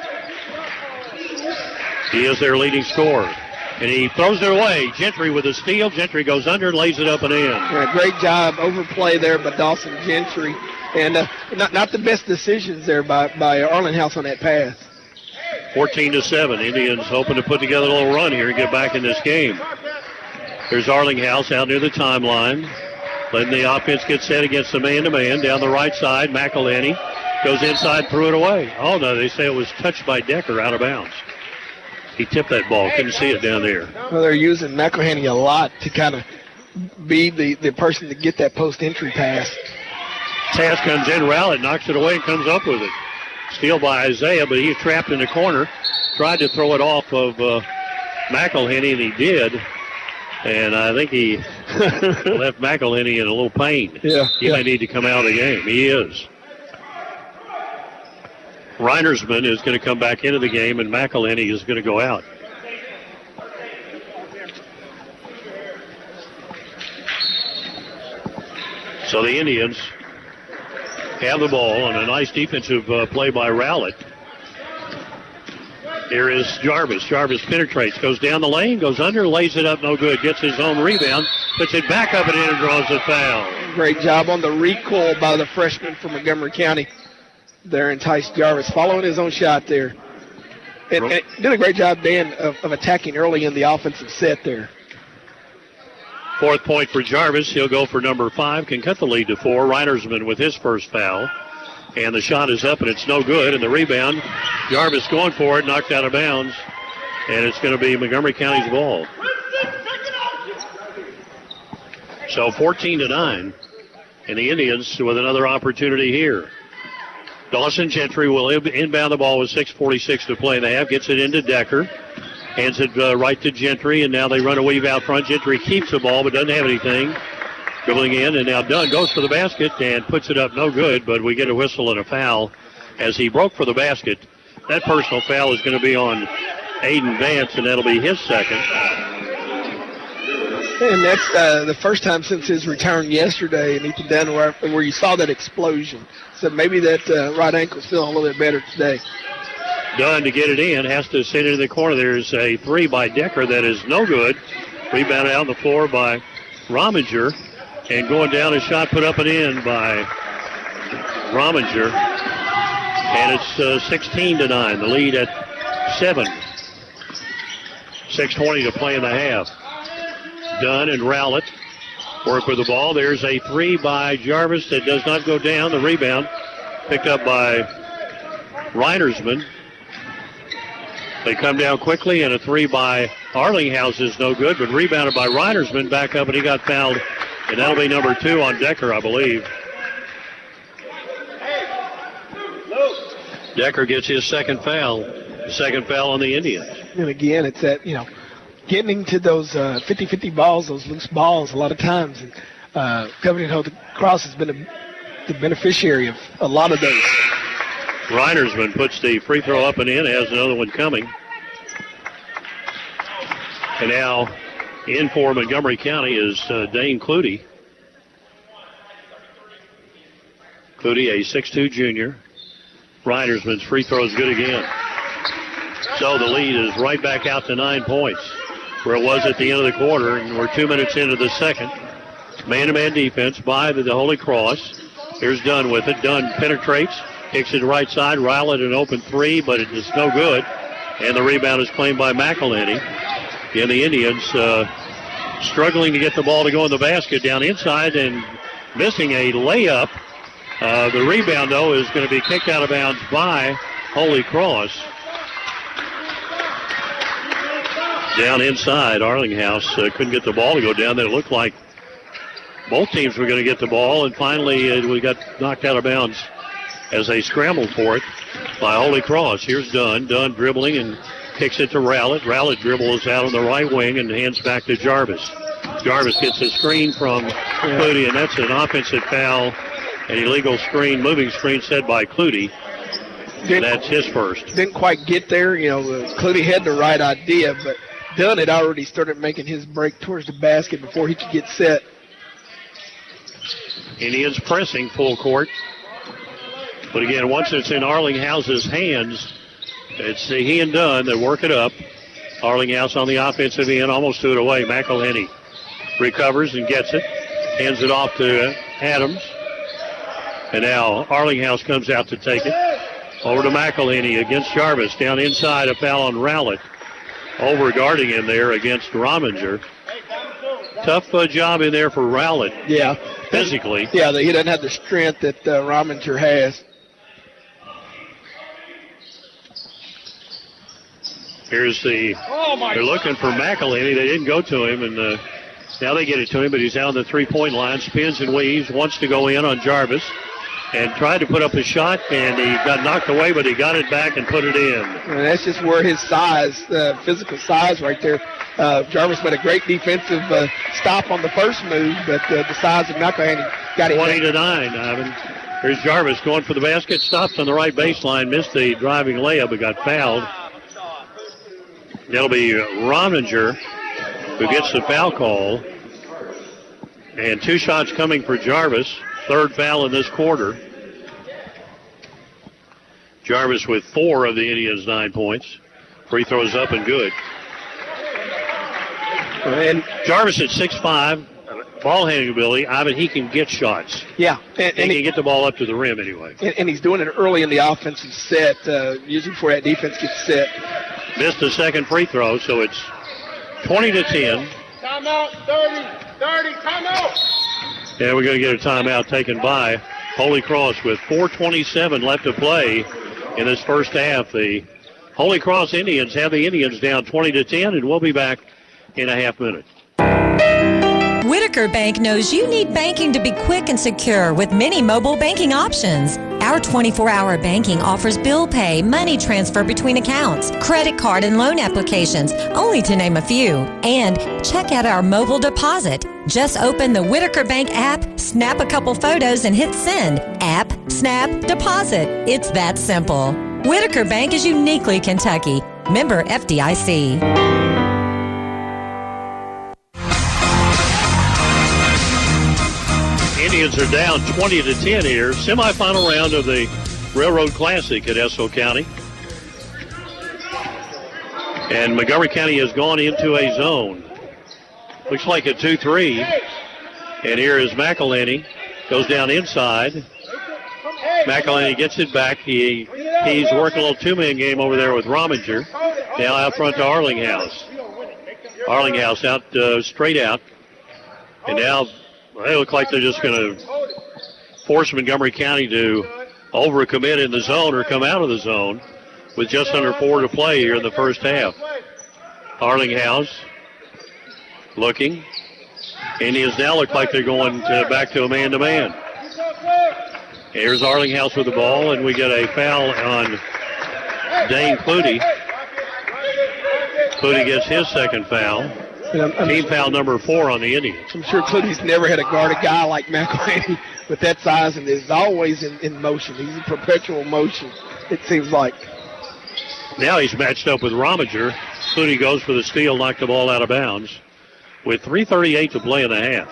He is their leading scorer. And he throws it away. Gentry with a steal. Gentry goes under and lays it up and in. Yeah, great job. Overplay there by Dawson Gentry. And not the best decisions there by Arlinghouse on that pass. 14-7. Indians hoping to put together a little run here and get back in this game. There's Arlinghouse out near the timeline. Letting the offense get set against the man-to-man. Down the right side, McElhenney goes inside, threw it away. Oh, no, they say it was touched by Decker out of bounds. He tipped that ball. Couldn't see it down there. Well, they're using McElhenney a lot to kind of be the person to get that post-entry pass. Pass comes in. Rowlett knocks it away and comes up with it. Steal by Isaiah, but he's trapped in the corner. Tried to throw it off of McElhenney, and he did. And I think he left McElhenney in a little pain. Yeah. He may need to come out of the game. He is. Reinersman is going to come back into the game, and McElhenney is going to go out. So the Indians have the ball on a nice defensive play by Rowlett. Here is Jarvis. Jarvis penetrates, goes down the lane, goes under, lays it up, no good. Gets his own rebound, puts it back up and in and draws a foul. Great job on the recoil by the freshman from Montgomery County. There enticed Jarvis, following his own shot there. And did a great job, Dan, of attacking early in the offensive set there. 4th point for Jarvis. He'll go for number 5, can cut the lead to 4. Reinersman with his first foul. And the shot is up, and it's no good. And the rebound, Jarvis going for it, knocked out of bounds. And it's going to be Montgomery County's ball. So 14-9. And the Indians with another opportunity here. Dawson Gentry will inbound the ball with 6:46 to play in the half. Gets it into Decker. Hands it right to Gentry, and now they run a weave out front. Gentry keeps the ball but doesn't have anything. Dribbling in, and now Dunn goes for the basket and puts it up no good, but we get a whistle and a foul as he broke for the basket. That personal foul is going to be on Aiden Vance, and that'll be his second. And that's the first time since his return yesterday, and Ethan Dunn, where you saw that explosion. So maybe that right ankle's feeling a little bit better today. Dunn to get it in, has to send it in the corner. There's a 3 by Decker that is no good. Rebounded out on the floor by Rominger. And going down, a shot put up and in by Rominger. And it's 16-9, the lead at 7. 6:20 to play in the half. Dunn and Rowlett work with the ball. There's a 3 by Jarvis that does not go down. The rebound picked up by Reinersman. They come down quickly, and a 3 by Arlinghouse is no good, but rebounded by Reinersman. Back up, and he got fouled. And that'll be number 2 on Decker, I believe. Decker gets his second foul. The second foul on the Indians. And again, it's that, getting to those 50-50 balls, those loose balls a lot of times. And Covington Holy Cross has been the beneficiary of a lot of those. Reinersman puts the free throw up and in, has another one coming. And now in for Montgomery County is Dane Clutie. Clutie, a 6'2 junior. Reinersman's free throw is good again. So the lead is right back out to 9 points, where it was at the end of the quarter, and we're 2 minutes into the second. Man-to-man defense by the Holy Cross. Here's Dunn with it. Dunn penetrates, kicks it right side. Rowlett an open 3, but it is no good. And the rebound is claimed by McElhenney. And the Indians struggling to get the ball to go in the basket down inside and missing a layup. The rebound, though, is going to be kicked out of bounds by Holy Cross. Down inside, Arlinghouse couldn't get the ball to go down there. It looked like both teams were going to get the ball, and finally we got knocked out of bounds as they scrambled for it by Holy Cross. Here's Dunn. Dunn dribbling and kicks it to Rowlett. Rowlett dribbles out on the right wing and hands back to Jarvis. Jarvis gets a screen from Clutie, and that's an offensive foul, an illegal screen, moving screen set by Clutie. And that's his first. Didn't quite get there. Clutie had the right idea, but Dunn had already started making his break towards the basket before he could get set. Indians pressing full court. But again, once it's in Arlinghouse's hands, it's he and Dunn that work it up. Arlinghouse on the offensive end, almost threw it away. McElhenney recovers and gets it. Hands it off to Adams. And now Arlinghouse comes out to take it. Over to McElhenney against Jarvis. Down inside, a foul on Rowlett. Over guarding him there against Rominger. Tough job in there for Rowlett. Yeah. Physically. Yeah, he doesn't have the strength that Rominger has. Here's they're looking for McElhenney. They didn't go to him, and now they get it to him, but he's out on the three-point line. Spins and weaves, wants to go in on Jarvis. and tried to put up a shot, and he got knocked away, but he got it back and put it in. And that's just where his size, physical size right there. Jarvis made a great defensive stop on the first move, but the size of McElhaney got it. 20-9, Ivan. Here's Jarvis going for the basket, stops on the right baseline, missed the driving layup, but got fouled. That'll be Rominger who gets the foul call. And 2 shots coming for Jarvis. 3rd foul in this quarter. Jarvis with 4 of the Indians' 9 points. Free throws up and good. And Jarvis at 6'5", ball handling ability. Ivan, he can get shots. Yeah. And he can get the ball up to the rim anyway. And he's doing it early in the offensive set, usually before that defense gets set. Missed the second free throw, so it's 20-10. Timeout, 30, timeout. Yeah, we're going to get a timeout taken by Holy Cross with 4:27 left to play in this first half. The Holy Cross Indians have the Indians down 20-10, and we'll be back in a half minute. Whitaker Bank knows you need banking to be quick and secure with many mobile banking options. Our 24-hour banking offers bill pay, money transfer between accounts, credit card and loan applications, only to name a few. And check out our mobile deposit. Just open the Whitaker Bank app, snap a couple photos, and hit send. App, snap, deposit. It's that simple. Whitaker Bank is uniquely Kentucky. Member FDIC. Indians are down 20-10 here. Semifinal round of the Railroad Classic at Estill County. And Montgomery County has gone into a zone. Looks like a 2-3. And here is McElhaney. Goes down inside. McElhaney gets it back. He's working a little two-man game over there with Rominger. Now out front to Arlinghouse. Arlinghouse out straight out. And now they look like they're just going to force Montgomery County to overcommit in the zone or come out of the zone with just under 4 to play here in the first half. Arlinghouse looking. Indians now look like they're going back to a man-to-man. Here's Arlinghouse with the ball, and we get a foul on Dane Clutie. Clutie gets his second foul. Team foul number 4 on the Indians. I'm sure Clutie's never had to guard a guy like McElhaney with that size, and is always in motion. He's in perpetual motion, it seems like. Now he's matched up with Rominger. Clutie goes for the steal, knocked the ball out of bounds with 3:38 to play in the half.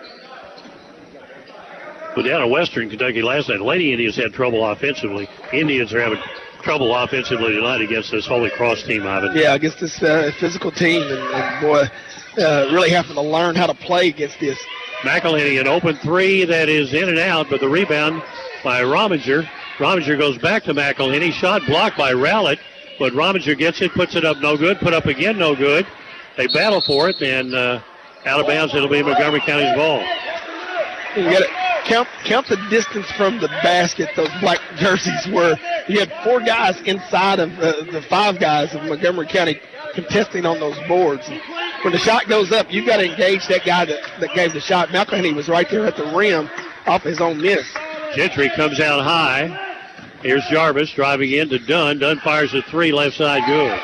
But down in Western Kentucky last night, Lady Indians had trouble offensively. Indians are having trouble offensively tonight against this Holy Cross team, Ivan. Yeah, against this physical team, and boy, really having to learn how to play against this. McElhaney, an open 3 that is in and out, but the rebound by Rominger. Rominger goes back to McElhaney. Shot blocked by Rowlett, but Rominger gets it, puts it up no good, put up again no good. They battle for it, and out of bounds it'll be Montgomery County's ball. You got to count the distance from the basket those black jerseys were. You had 4 guys inside of the 5 guys of Montgomery County contesting on those boards. When the shot goes up, you've got to engage that guy that gave the shot. McElhaney was right there at the rim off his own miss. Gentry comes out high. Here's Jarvis driving into Dunn. Dunn fires a 3, left side good.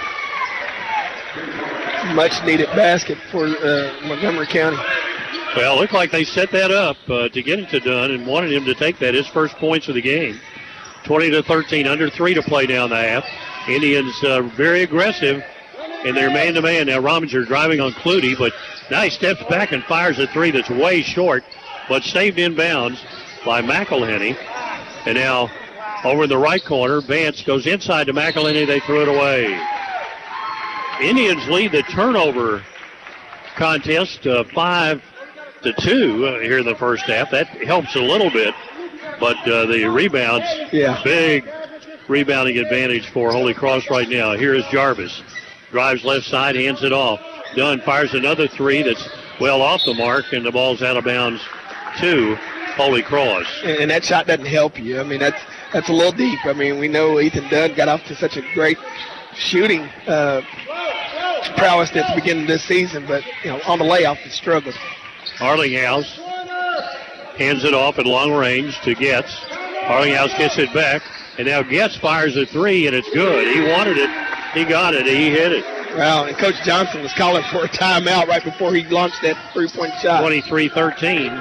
Much needed basket for Montgomery County. Well, it looked like they set that up to get it to Dunn and wanted him to take that, his first points of the game. 20-13, under 3 to play down the half. Indians very aggressive in their man-to-man. Now Rominger driving on Clutie, but now he steps back and fires a 3 that's way short, but saved in bounds by McElhaney. And now over in the right corner, Vance goes inside to McElhaney. They threw it away. Indians lead the turnover contest 5-2 here in the first half. That helps a little bit, but the rebounds, big rebounding advantage for Holy Cross right now. Here is Jarvis. Drives left side, hands it off. Dunn fires another 3 that's well off the mark, and the ball's out of bounds to Holy Cross. And that shot doesn't help you. I mean, that's a little deep. I mean, we know Ethan Dunn got off to such a great shooting prowess at the beginning of this season, but on the layoff he struggled. Arlinghouse hands it off at long range to Getz. Arlinghouse gets it back, and now Getz fires a three, and it's good. He wanted it. He got it. He hit it. Wow, and Coach Johnson was calling for a timeout right before he launched that three-point shot. 23-13.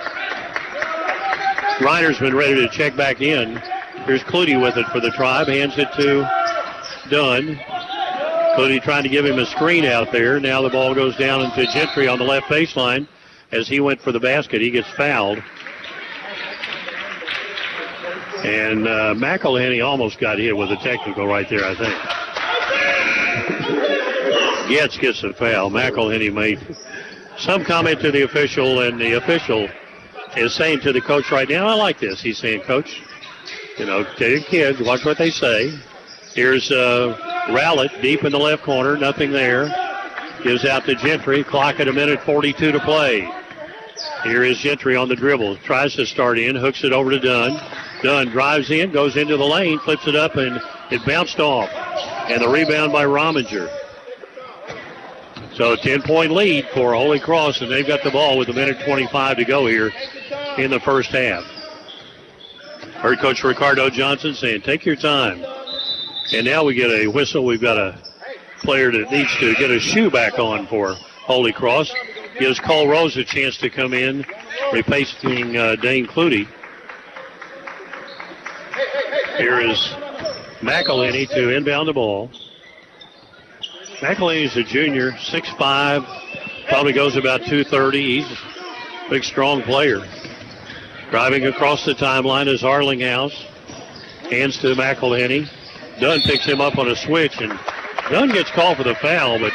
Reiner's been ready to check back in. Here's Clooney with it for the Tribe. Hands it to Dunn. Clooney trying to give him a screen out there. Now the ball goes down into Gentry on the left baseline. As he went for the basket, he gets fouled. And McElhenney almost got hit with a technical right there, I think. Getz gets a foul. McElhenney made some comment to the official, and the official is saying to the coach right now, I like this. He's saying, Coach, tell your kids, watch what they say. Here's Rowlett deep in the left corner, nothing there. Gives out to Gentry, clock at 1:42 to play. Here is Gentry on the dribble, tries to start in, hooks it over to Dunn. Dunn drives in, goes into the lane, flips it up, and it bounced off. And the rebound by Rominger. So a 10-point lead for Holy Cross, and they've got the ball with 1:25 to go here in the first half. Heard Coach Ricardo Johnson saying, take your time. And now we get a whistle. We've got a player that needs to get a shoe back on for Holy Cross. Gives Cole Rose a chance to come in, replacing Dane Clooney. Here is McElhenney to inbound the ball. McElhenney's a junior, 6'5", probably goes about 230. He's a big, strong player. Driving across the timeline is Arlinghouse. Hands to McElhenney. Dunn picks him up on a switch, and Dunn gets called for the foul, but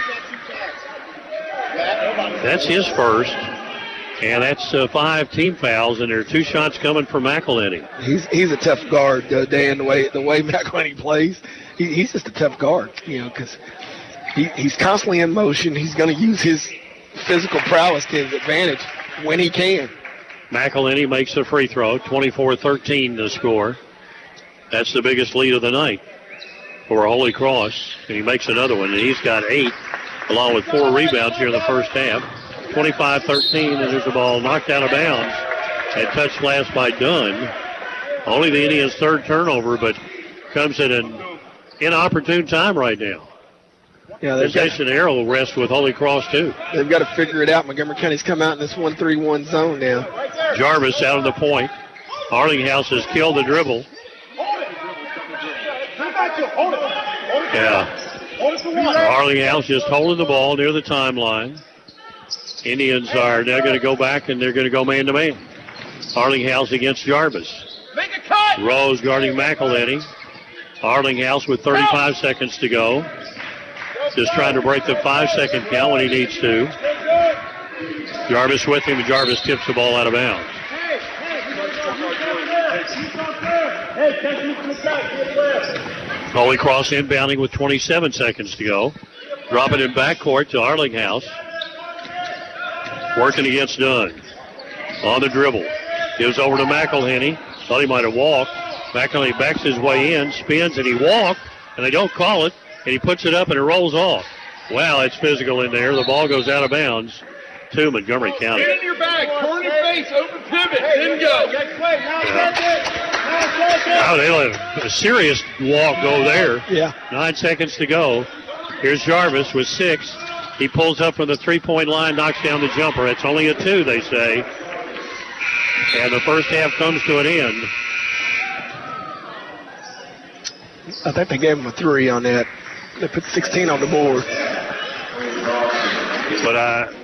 that's his first. And that's 5 team fouls, and there are 2 shots coming from McElhenney. He's a tough guard, Dan. The way McElhenney plays, he's just a tough guard, because he's constantly in motion. He's going to use his physical prowess to his advantage when he can. McElhenney makes the free throw, 24-13 the score. That's the biggest lead of the night for Holy Cross, and he makes another one, and he's got 8, along with 4 rebounds here in the first half. 25-13, and there's the ball knocked out of bounds and touched last by Dunn. Only the Indians' 3rd turnover, but comes at an inopportune time right now. Yeah, Jason Arrow will rest with Holy Cross, too. They've got to figure it out. Montgomery County's come out in this 1-3-1 zone now. Jarvis out of the point. Arlinghouse has killed the dribble. Yeah. Arlinghouse just holding the ball near the timeline. Indians are now going to go back, and they're going to go man-to-man. Arlinghouse against Jarvis. Rose guarding McElhenney. Arlinghouse with 35 seconds to go. Just trying to break the 5-second count when he needs to. Jarvis with him, and Jarvis tips the ball out of bounds. Holy Cross inbounding with 27 seconds to go. Dropping it backcourt to Arlinghouse. Working against Dunn. On the dribble. Gives over to McElhenney. Thought he might have walked. McElhenney backs his way in, spins, and he walked, and they don't call it, and he puts it up, and it rolls off. Wow, it's physical in there. The ball goes out of bounds to Montgomery County. Get in your back, turn your face, open pivot, then go. Now they let a serious walk go there. Yeah. 9 seconds to go. Here's Jarvis with 6. He pulls up from the 3-point line, knocks down the jumper. It's only a 2, they say. And the first half comes to an end. I think they gave him a 3 on that. They put 16 on the board. But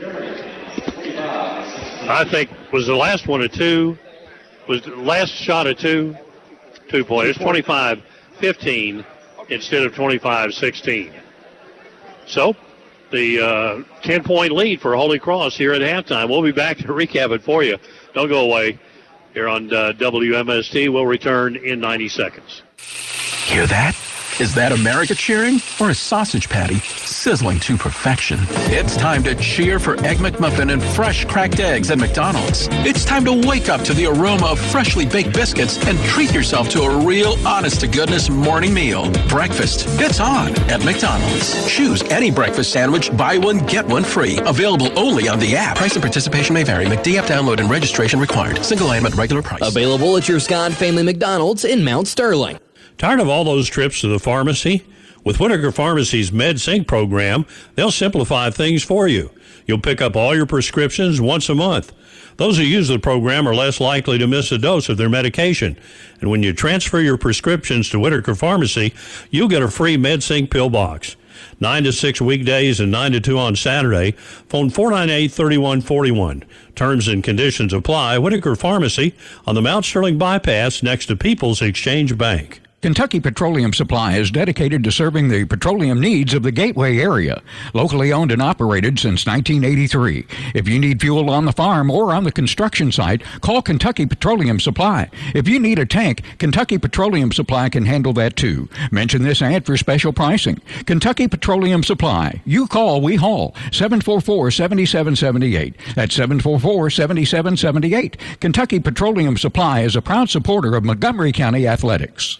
I think, was the last one a 2? Was the last shot a 2? 2 pointers. 25-15 instead of 25-16. So, the 10-point lead for Holy Cross here at halftime. We'll be back to recap it for you. Don't go away here on WMST. We'll return in 90 seconds. Hear that? Is that America cheering or a sausage patty sizzling to perfection? It's time to cheer for Egg McMuffin and fresh cracked eggs at McDonald's. It's time to wake up to the aroma of freshly baked biscuits and treat yourself to a real honest-to-goodness morning meal. Breakfast, it's on at McDonald's. Choose any breakfast sandwich, buy one, get one free. Available only on the app. Price and participation may vary. McD app download and registration required. Single item at regular price. Available at your Scott Family McDonald's in Mount Sterling. Tired of all those trips to the pharmacy? With Whitaker Pharmacy's MedSync program, they'll simplify things for you. You'll pick up all your prescriptions once a month. Those who use the program are less likely to miss a dose of their medication. And when you transfer your prescriptions to Whitaker Pharmacy, you'll get a free MedSync pill box. 9 to 6 weekdays and 9 to 2 on Saturday. Phone 498-3141. Terms and conditions apply. Whitaker Pharmacy on the Mount Sterling Bypass next to People's Exchange Bank. Kentucky Petroleum Supply is dedicated to serving the petroleum needs of the Gateway area. Locally owned and operated since 1983. If you need fuel on the farm or on the construction site, call Kentucky Petroleum Supply. If you need a tank, Kentucky Petroleum Supply can handle that too. Mention this ad for special pricing. Kentucky Petroleum Supply. You call, we haul. 744-7778. That's 744-7778. Kentucky Petroleum Supply is a proud supporter of Montgomery County Athletics.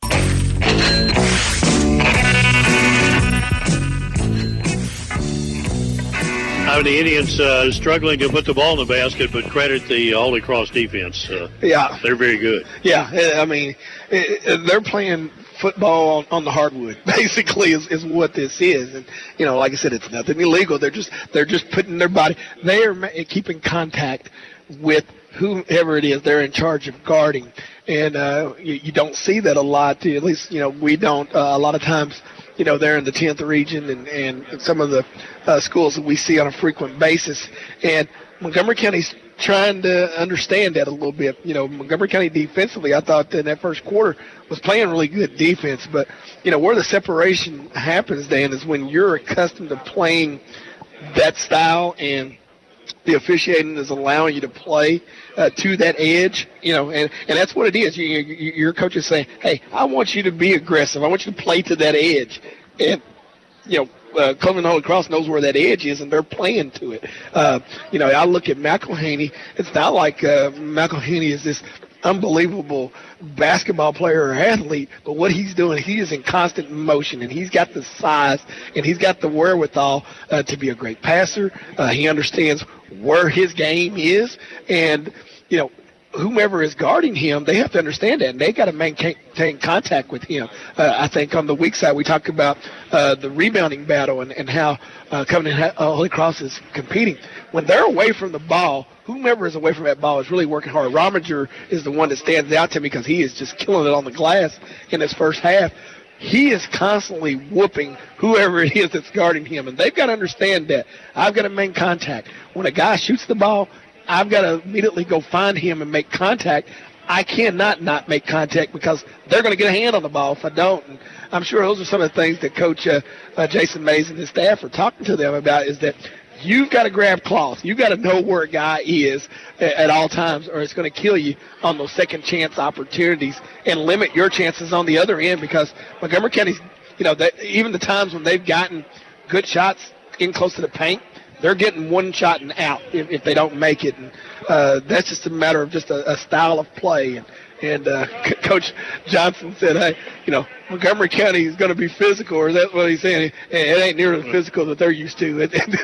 The Indians struggling to put the ball in the basket, but credit the Holy Cross defense. Yeah. They're very good. Yeah, I mean, they're playing football on the hardwood, basically, is what this is. And, you know, like I said, it's nothing illegal. They're just putting their body. They are keeping contact with whoever it is they're in charge of guarding. And you don't see that a lot. At least, you know, we don't. A lot of times, you know, they're in the 10th region and some of the schools that we see on a frequent basis. And Montgomery County's trying to understand that a little bit. You know, Montgomery County defensively, I thought in that first quarter was playing really good defense. But, you know, where the separation happens, Dan, is when you're accustomed to playing that style and the officiating is allowing you to play to that edge, you know, and that's what it is. Your coach is saying, hey, I want you to be aggressive. I want you to play to that edge. And, you know, Cleveland Holy Cross knows where that edge is, and they're playing to it. You know, I look at McElhaney. It's not like McElhaney is this unbelievable basketball player or athlete, but what he's doing, he is in constant motion, and he's got the size, and he's got the wherewithal to be a great passer. He understands where his game is, and, you know, whomever is guarding him, they have to understand that, and they got to maintain contact with him. I think on the weak side, we talked about the rebounding battle and how Covenant Holy Cross is competing. When they're away from the ball, whomever is away from that ball is really working hard. Rominger is the one that stands out to me because he is just killing it on the glass in his first half. He is constantly whooping whoever it is that's guarding him, and they've got to understand that. I've got to maintain contact. When a guy shoots the ball, I've got to immediately go find him and make contact. I cannot not make contact because they're going to get a hand on the ball if I don't. And I'm sure those are some of the things that Coach Jason Mays and his staff are talking to them about, is that you've got to grab cloth. You've got to know where a guy is at all times, or it's going to kill you on those second chance opportunities and limit your chances on the other end, because Montgomery County's, you know, even the times when they've gotten good shots in close to the paint, they're getting one shot and out if they don't make it. And that's just a matter of just a style of play. And Coach Johnson said, hey, you know, Montgomery County is going to be physical, or that's what he's saying. It ain't near the physical that they're used to,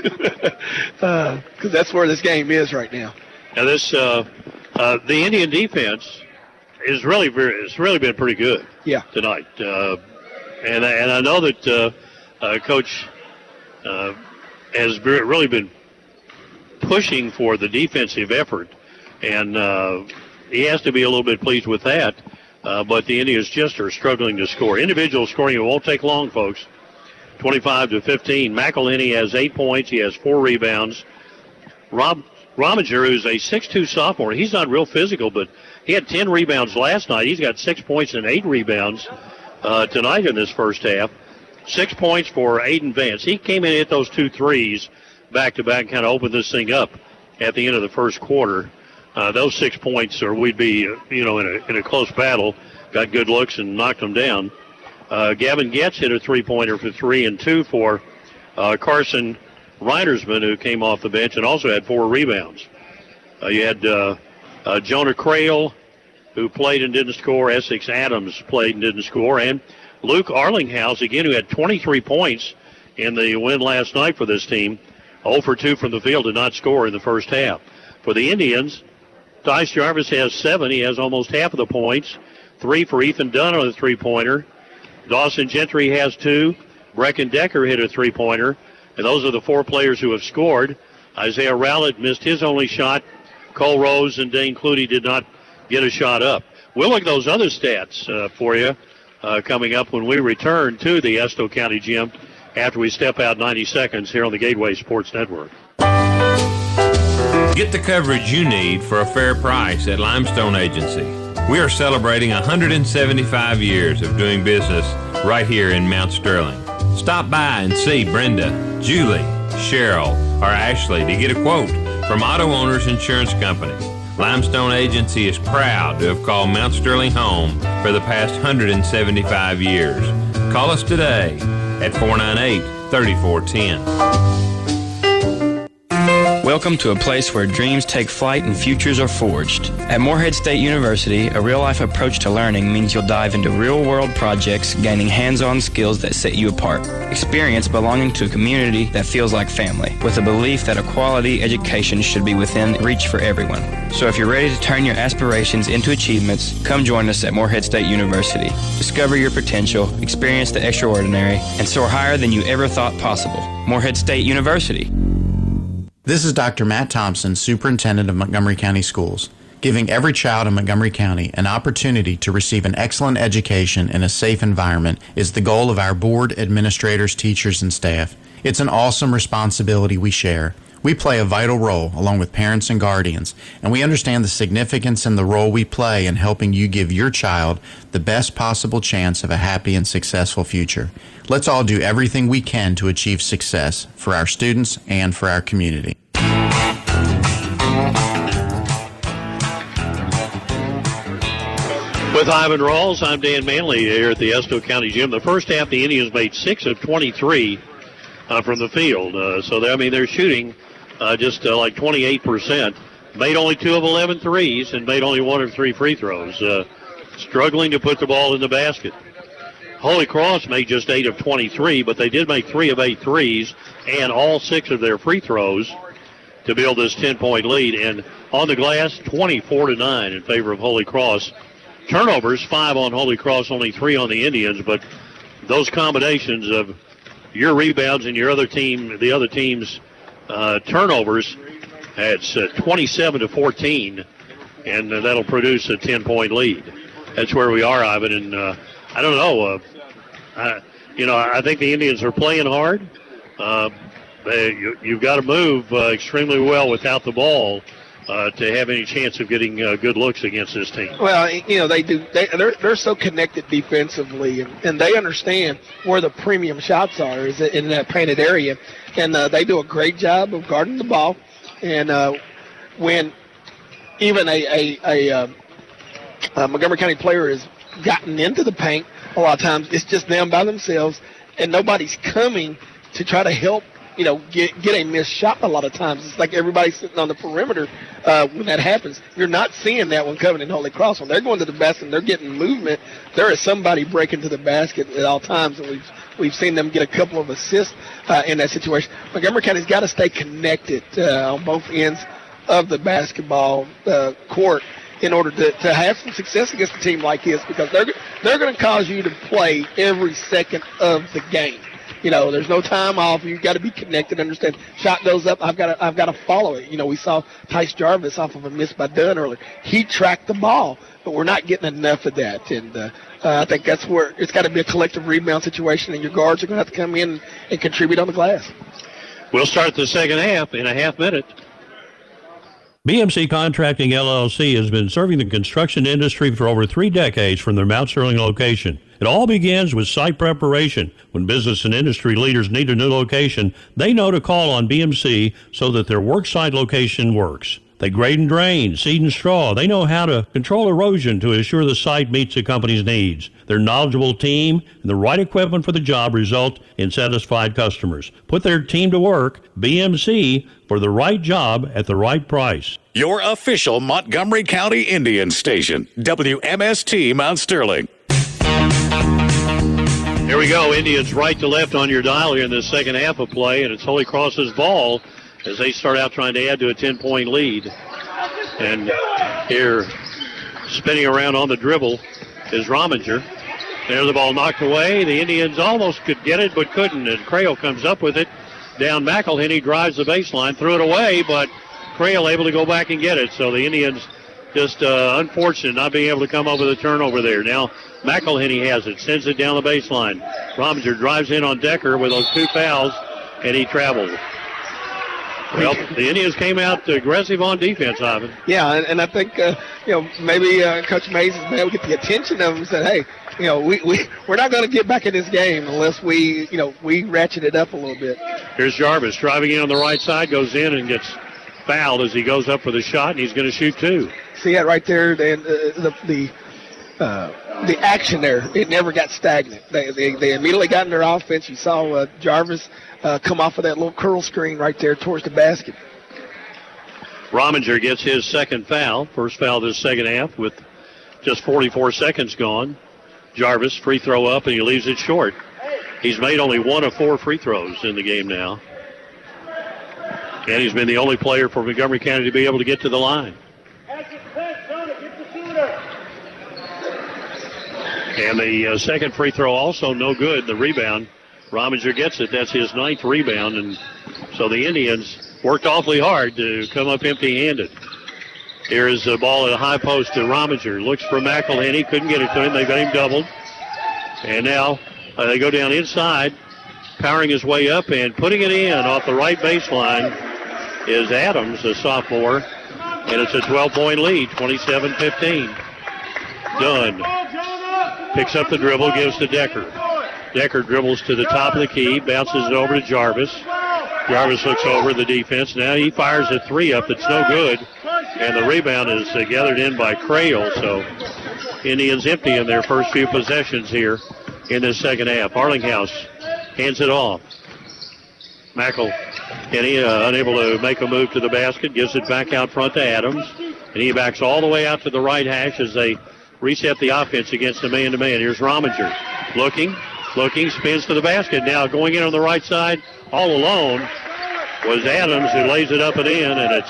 because that's where this game is right now. Now this, the Indian defense is really been pretty good. Yeah. Tonight, and I know that Coach has really been pushing for the defensive effort, and he has to be a little bit pleased with that. But the Indians just are struggling to score. Individual scoring, it won't take long, folks. 25-15. McElhaney has 8 points. He has 4 rebounds. Rominger, who's a 6'2 sophomore, he's not real physical, but he had 10 rebounds last night. He's got 6 points and 8 rebounds tonight in this first half. 6 points for Aiden Vance. He came in and hit those 2 threes back-to-back and kind of opened this thing up at the end of the first quarter. Those 6 points, or we'd be, you know, in a close battle, got good looks and knocked them down. Gavin Getz hit a three-pointer for 3 and 2 for Carson Reinersman, who came off the bench and also had 4 rebounds. You had Jonah Crail, who played and didn't score. Essex Adams played and didn't score. And Luke Arlinghouse, again, who had 23 points in the win last night for this team. 0 for 2 from the field, did not score in the first half. For the Indians, Dice Jarvis has 7. He has almost half of the points. 3 for Ethan Dunn on a three-pointer. Dawson Gentry has 2. Brecken Decker hit a three-pointer. And those are the 4 players who have scored. Isaiah Rowlett missed his only shot. Cole Rose and Dane Clutie did not get a shot up. We'll look at those other stats for you coming up when we return to the Estill County Gym after we step out 90 seconds here on the Gateway Sports Network. Get the coverage you need for a fair price at Limestone Agency. We are celebrating 175 years of doing business right here in Mount Sterling. Stop by and see Brenda, Julie, Cheryl, or Ashley to get a quote from Auto Owners Insurance Company. Limestone Agency is proud to have called Mount Sterling home for the past 175 years. Call us today at 498-3410. Welcome to a place where dreams take flight and futures are forged. At Morehead State University, a real-life approach to learning means you'll dive into real-world projects, gaining hands-on skills that set you apart. Experience belonging to a community that feels like family, with a belief that a quality education should be within reach for everyone. So if you're ready to turn your aspirations into achievements, come join us at Morehead State University. Discover your potential, experience the extraordinary, and soar higher than you ever thought possible. Morehead State University. This is Dr. Matt Thompson, Superintendent of Montgomery County Schools. Giving every child in Montgomery County an opportunity to receive an excellent education in a safe environment is the goal of our board, administrators, teachers, and staff. It's an awesome responsibility we share. We play a vital role along with parents and guardians, and we understand the significance and the role we play in helping you give your child the best possible chance of a happy and successful future. Let's all do everything we can to achieve success for our students and for our community. With Ivan Rawls, I'm Dan Manley here at the Estill County Gym. The first half, the Indians made 6 of 23 from the field. They're shooting just like 28%. Made only 2 of 11 threes and made only 1 of 3 free throws. Struggling to put the ball in the basket. Holy Cross made just 8 of 23, but they did make 3 of 8 threes and all 6 of their free throws to build this 10-point lead. And on the glass, 24-9 in favor of Holy Cross. Turnovers, 5 on Holy Cross, only 3 on the Indians, but those combinations of your rebounds and your other team, the other team's turnovers, it's 27-14, and that'll produce a 10-point lead. That's where we are, Ivan, and I don't know. I think the Indians are playing hard. You've got to move extremely well without the ball to have any chance of getting good looks against this team. Well, they do. They're so connected defensively, and they understand where the premium shots are is in that painted area, and they do a great job of guarding the ball. And when even a Montgomery County player has gotten into the paint, a lot of times it's just them by themselves, and nobody's coming to try to help. Get a missed shot a lot of times. It's like everybody's sitting on the perimeter when that happens. You're not seeing that when Covenant Holy Cross. When they're going to the basket and they're getting movement, there is somebody breaking to the basket at all times, and we've seen them get a couple of assists in that situation. Montgomery County's got to stay connected on both ends of the basketball court in order to have some success against a team like this, because they're going to cause you to play every second of the game. There's no time off. You've got to be connected. Understand? Shot goes up. I've got to follow it. We saw Tice Jarvis off of a miss by Dunn earlier. He tracked the ball, but we're not getting enough of that. And I think that's where it's got to be a collective rebound situation, and your guards are going to have to come in and contribute on the glass. We'll start the second half in a half minute. BMC Contracting LLC has been serving the construction industry for over 3 decades from their Mount Sterling location. It all begins with site preparation. When business and industry leaders need a new location, they know to call on BMC so that their worksite location works. They grade and drain, seed and straw. They know how to control erosion to ensure the site meets the company's needs. Their knowledgeable team and the right equipment for the job result in satisfied customers. Put their team to work. BMC, for the right job at the right price. Your official Montgomery County Indian station, WMST Mount Sterling. Here we go. Indians right to left on your dial here in the second half of play, and it's Holy Cross's ball as they start out trying to add to a 10-point lead. And here, spinning around on the dribble, is Rominger. There's the ball knocked away. The Indians almost could get it, but couldn't. And Crail comes up with it. Down McElhenney drives the baseline, threw it away, but Crail able to go back and get it. So the Indians just unfortunate not being able to come up with a turnover there. Now McElhenney has it, sends it down the baseline. Rominger drives in on Decker with those 2 fouls, and he traveled. Well, the Indians came out aggressive on defense, Ivan. Yeah, and I think, maybe Coach Mays has been able to get the attention of him and said, hey, we're not going to get back in this game unless we ratchet it up a little bit. Here's Jarvis driving in on the right side, goes in and gets fouled as he goes up for the shot, and he's going to shoot 2. See that right there, the action there, it never got stagnant. They immediately got in their offense. You saw Jarvis come off of that little curl screen right there towards the basket. Rominger gets his second foul, first foul this second half with just 44 seconds gone. Jarvis, free throw up, and he leaves it short. He's made only 1 of 4 free throws in the game now. And he's been the only player for Montgomery County to be able to get to the line. And the second free throw also no good. The rebound, Rominger gets it. That's his 9th rebound. And so the Indians worked awfully hard to come up empty-handed. Here is the ball at a high post to Rominger. Looks for McElhenney. Couldn't get it to him. They got him doubled. And now they go down inside, powering his way up and putting it in off the right baseline is Adams, a sophomore. And it's a 12-point lead, 27-15. Dunn picks up the dribble, gives to Decker. Decker dribbles to the top of the key, bounces it over to Jarvis. Jarvis looks over the defense. Now he fires a 3 up that's no good. And the rebound is gathered in by Crail. So Indians empty in their first few possessions here in this second half. Arlinghouse hands it off. McElhenney unable to make a move to the basket, gives it back out front to Adams. And he backs all the way out to the right hash as they reset the offense against the man-to-man. Here's Rominger. Looking, spins to the basket. Now going in on the right side all alone was Adams, who lays it up and in, and it's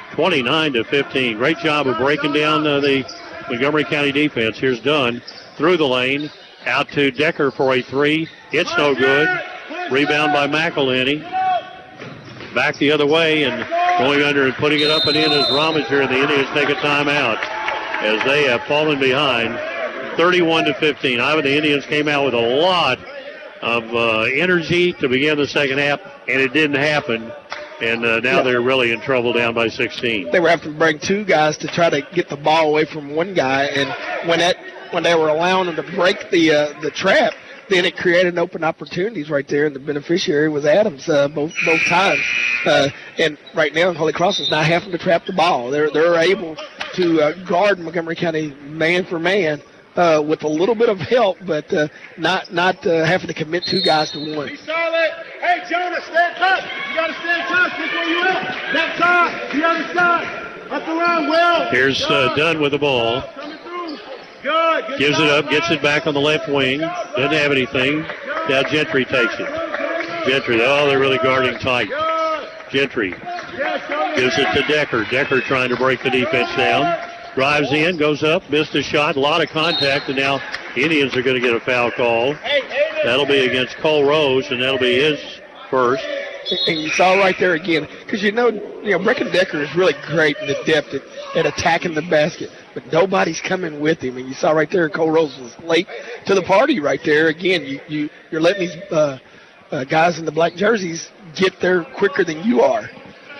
29-15. Great job of breaking down the Montgomery County defense. Here's Dunn through the lane, out to Decker for a 3. It's no good. Rebound by McElhenney. Back the other way and going under and putting it up and in is Rominger, and the Indians take a timeout as they have fallen behind 31-15. Ivan, the Indians came out with a lot of energy to begin the second half, and it didn't happen. And now they're really in trouble down by 16. They were having to bring 2 guys to try to get the ball away from one guy, and when they were allowing them to break the trap, then it created open opportunities right there, and the beneficiary was Adams both times. And right now, Holy Cross is not having to trap the ball. They're able to guard Montgomery County man for man with a little bit of help, but not having to commit 2 guys to one. Be solid. Hey, Jonas, stand touch. You got to stand touch. Pick where you at. That side, the other side. Up around, Will. Here's Dunn with the ball. Good. Gives it up, gets it back on the left wing. Doesn't have anything. Now Gentry takes it. Gentry, they're really guarding tight. Gentry gives it to Decker. Decker trying to break the defense down. Drives in, goes up, missed a shot. A lot of contact, and now Indians are going to get a foul call. That'll be against Cole Rose, and that'll be his first. And you saw right there again, because Brecken Decker is really great in the depth at attacking the basket, but nobody's coming with him. And you saw right there, Cole Rose was late to the party right there. Again, you're letting these guys in the black jerseys get there quicker than you are.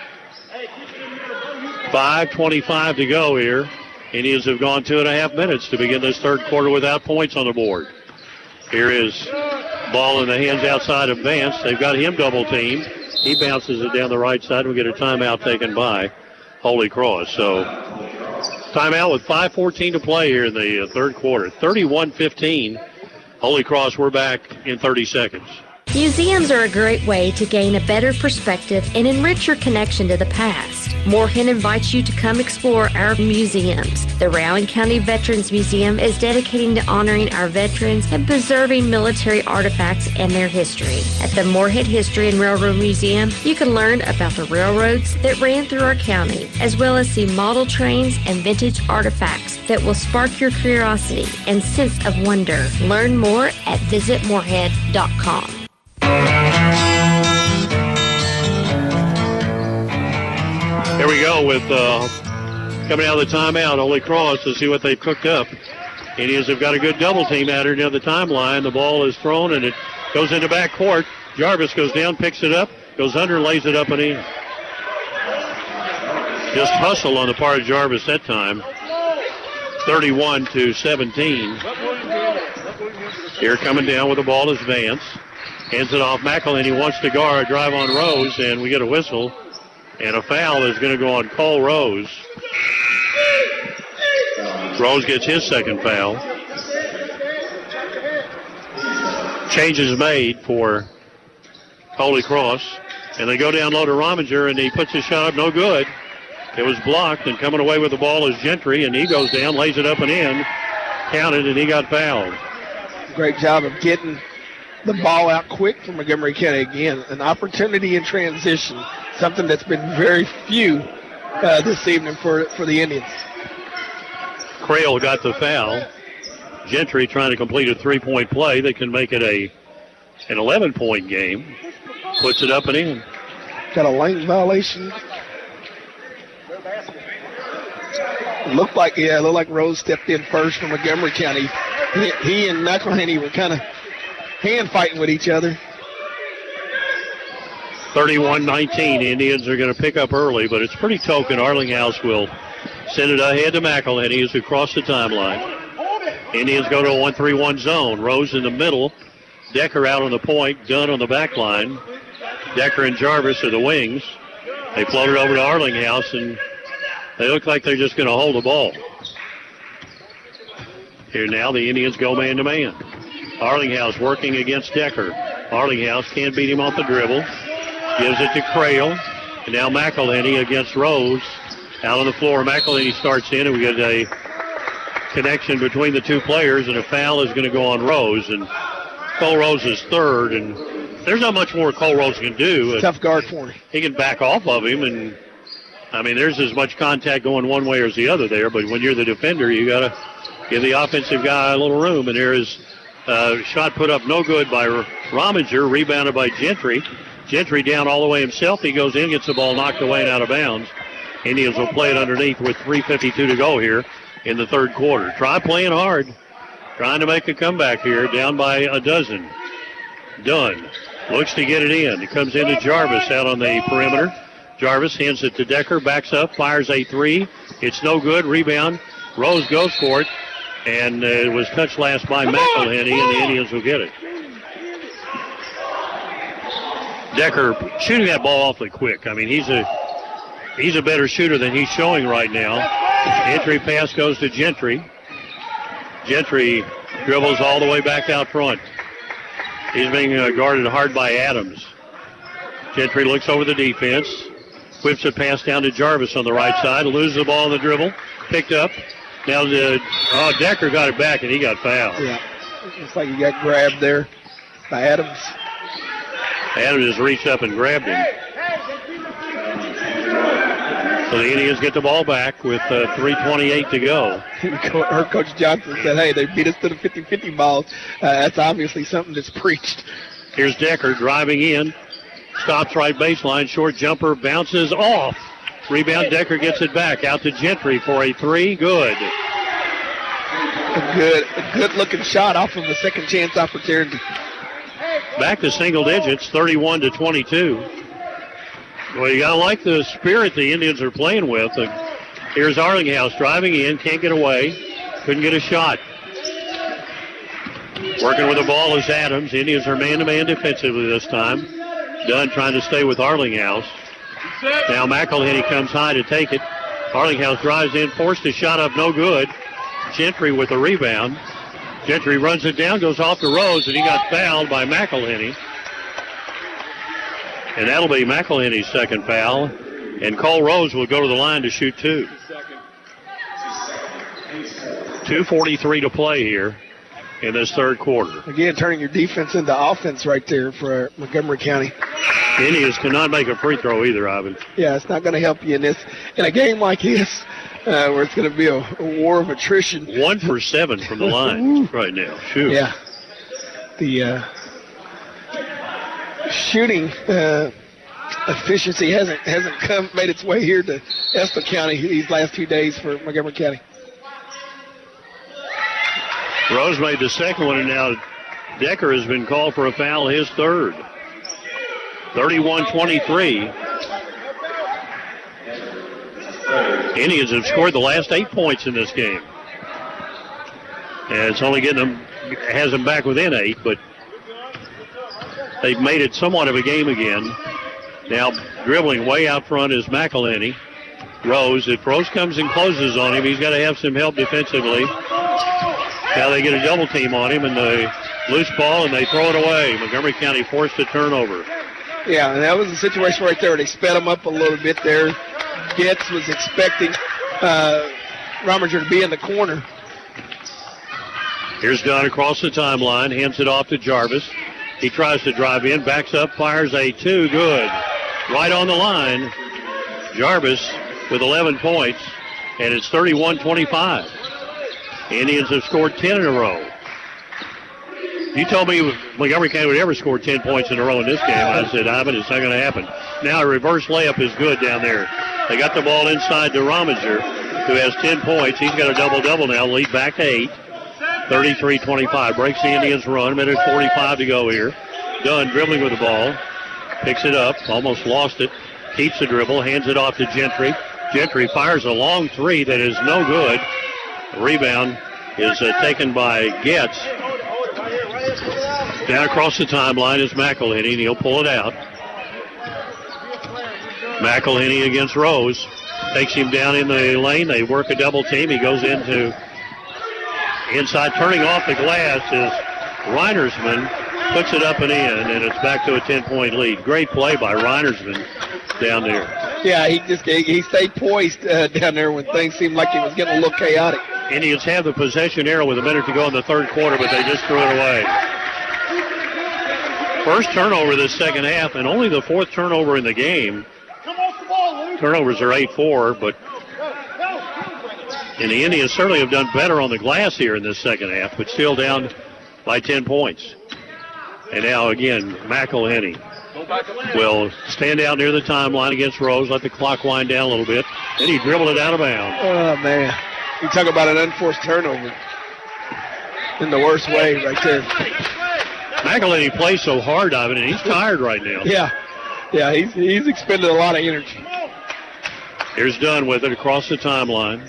5:25 to go here. Indians have gone 2.5 minutes to begin this third quarter without points on the board. Here is ball in the hands outside of Vance. They've got him double teamed. He bounces it down the right side. We get a timeout taken by Holy Cross. So Timeout with 5:14 to play here in the third quarter. 31-15. Holy Cross, we're back in 30 seconds. Museums are a great way to gain a better perspective and enrich your connection to the past. Moorhead invites you to come explore our museums. The Rowan County Veterans Museum is dedicating to honoring our veterans and preserving military artifacts and their history. At the Moorhead History and Railroad Museum, you can learn about the railroads that ran through our county, as well as see model trains and vintage artifacts that will spark your curiosity and sense of wonder. Learn more at visitmoorhead.com. Here we go with coming out of the timeout, Holy Cross, to see what they've cooked up. Indians have got a good double team out here near the timeline. The ball is thrown and it goes into back court. Jarvis goes down, picks it up, goes under, lays it up and in. Just hustle on the part of Jarvis that time. 31-17. Here coming down with the ball is Vance. Hands it off McElhenney, wants to guard, drive on Rose, and we get a whistle. And a foul is going to go on Cole Rose. Rose gets his second foul. Changes made for Holy Cross. And they go down low to Rominger, and he puts his shot up, no good. It was blocked, and coming away with the ball is Gentry, and he goes down, lays it up and in. Counted, and he got fouled. Great job of getting the ball out quick for Montgomery County. Again, an opportunity in transition, something that's been very few this evening for the Indians. Crail got the foul. Gentry trying to complete a three-point play that can make it an 11-point game. Puts it up and in. Got a lane violation. Looked like Rose stepped in first for Montgomery County. He and McElhenney were kind of hand fighting with each other. 31-19. Indians are going to pick up early, but it's pretty token. Arlinghouse will send it ahead to McElhenney as we cross the timeline. Indians go to a 1-3-1 zone. Rose in the middle. Decker out on the point. Dunn on the back line. Decker and Jarvis are the wings. They float it over to Arlinghouse, and they look like they're just going to hold the ball. Here now the Indians go man-to-man. Arlinghouse working against Decker. Arlinghouse can't beat him off the dribble. Gives it to Crail. And now McElhenney against Rose. Out on the floor, McElhenney starts in, and we get a connection between the two players, and a foul is going to go on Rose. And Cole Rose is third, and there's not much more Cole Rose can do. Tough guard for him. He can back off of him, and, I mean, there's as much contact going one way as the other there, but when you're the defender, you got to give the offensive guy a little room, and there is a shot put up no good by Rominger, rebounded by Gentry. Gentry down all the way himself. He goes in, gets the ball knocked away and out of bounds. Indians will play it underneath with 3:52 to go here in the third quarter. Try playing hard. Trying to make a comeback here, down by a dozen. Dunn looks to get it in. It comes into Jarvis out on the perimeter. Jarvis hands it to Decker, backs up, fires a three. It's no good. Rebound. Rose goes for it, and it was touched last by McElhenney, and the Indians will get it. Decker shooting that ball awfully quick. I mean, he's a better shooter than he's showing right now. Entry pass goes to Gentry. Gentry dribbles all the way back out front. He's being guarded hard by Adams. Gentry looks over the defense. Whips a pass down to Jarvis on the right side. Loses the ball on the dribble. Picked up. Now Decker got it back, and he got fouled. Yeah, looks like he got grabbed there by Adams. Adams just reached up and grabbed him. So the Indians get the ball back with 3:28 to go. Her Coach Johnson said, hey, they beat us to the 50-50 balls. That's obviously something that's preached. Here's Decker driving in. Stops right baseline. Short jumper bounces off. Rebound, Decker gets it back. Out to Gentry for a three. Good. A good-looking shot off of a second chance opportunity. Back to single digits, 31-22. Well, you got to like the spirit the Indians are playing with. Here's Arlinghouse driving in, can't get away, couldn't get a shot. Working with the ball is Adams. Indians are man-to-man defensively this time. Dunn trying to stay with Arlinghouse. Now McElhenney comes high to take it. Carlinghouse drives in, forced a shot up, no good. Gentry with the rebound. Gentry runs it down, goes off to Rose, and he got fouled by McElhenney. And that'll be McElhenney's second foul. And Cole Rose will go to the line to shoot two. 2:43 to play here in this third quarter. Again, turning your defense into offense right there for Montgomery County. Indians cannot make a free throw either, Ivan. Yeah, it's not going to help you in a game like this where it's going to be a war of attrition. 1 for 7 from the line right now. Shoot. Yeah. The shooting efficiency hasn't made its way here to Estill County these last 2 days for Montgomery County. Rose made the second one, and now Decker has been called for a foul, his third. 31-23. Indians have scored the last 8 points in this game. And it's only has them back within 8, but they've made it somewhat of a game again. Now dribbling way out front is McElhenney. Rose, if Rose comes and closes on him, he's got to have some help defensively. Now they get a double team on him, and the loose ball, and they throw it away. Montgomery County forced a turnover. Yeah, and that was a situation right there. They sped him up a little bit there. Getz was expecting Rominger to be in the corner. Here's Dunn across the timeline, hands it off to Jarvis. He tries to drive in, backs up, fires a two, good. Right on the line, Jarvis with 11 points, and it's 31-25. Indians have scored 10 in a row. You told me Montgomery County would ever score 10 points in a row in this game. I said, Ivan, it's not going to happen. Now a reverse layup is good down there. They got the ball inside to Rominger, who has 10 points. He's got a double-double now, lead back to 8. 33-25. Breaks the Indians' run. 1:45 to go here. Dunn dribbling with the ball. Picks it up. Almost lost it. Keeps the dribble. Hands it off to Gentry. Gentry fires a long three that is no good. The rebound is taken by Getz. Down across the timeline is McElhenney, and he'll pull it out. McElhenney against Rose. Takes him down in the lane. They work a double team. He goes into inside. Turning off the glass is Reinersman. Puts it up and in, and it's back to a 10-point lead. Great play by Reinersman down there. Yeah, he stayed poised down there when things seemed like it was getting a little chaotic. Indians have the possession arrow with a minute to go in the third quarter, but they just threw it away. First turnover this second half, and only the fourth turnover in the game. Turnovers are 8-4, but and the Indians certainly have done better on the glass here in this second half, but still down by 10 points. And now again, McElhenney will stand out near the timeline against Rose, let the clock wind down a little bit, and he dribbled it out of bounds. Oh, man. You talk about an unforced turnover in the worst way right there. McElhenney plays so hard, Ivan, and he's tired right now. Yeah, he's expended a lot of energy. Here's Dunn with it across the timeline.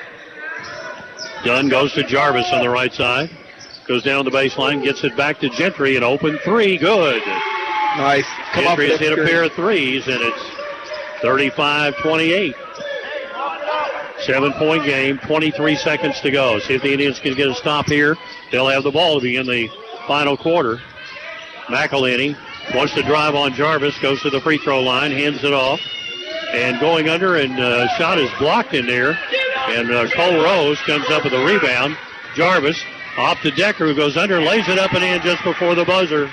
Dunn goes to Jarvis on the right side. Goes down the baseline, gets it back to Gentry, an open three, good. Nice. Gentry has hit a pair of threes, and it's 35-28. 7-point game, 23 seconds to go. See if the Indians can get a stop here. They'll have the ball to begin the final quarter. McElhenney wants to drive on Jarvis, goes to the free throw line, hands it off, and going under, and shot is blocked in there. And Cole Rose comes up with a rebound. Jarvis off to Decker, who goes under, lays it up and in just before the buzzer.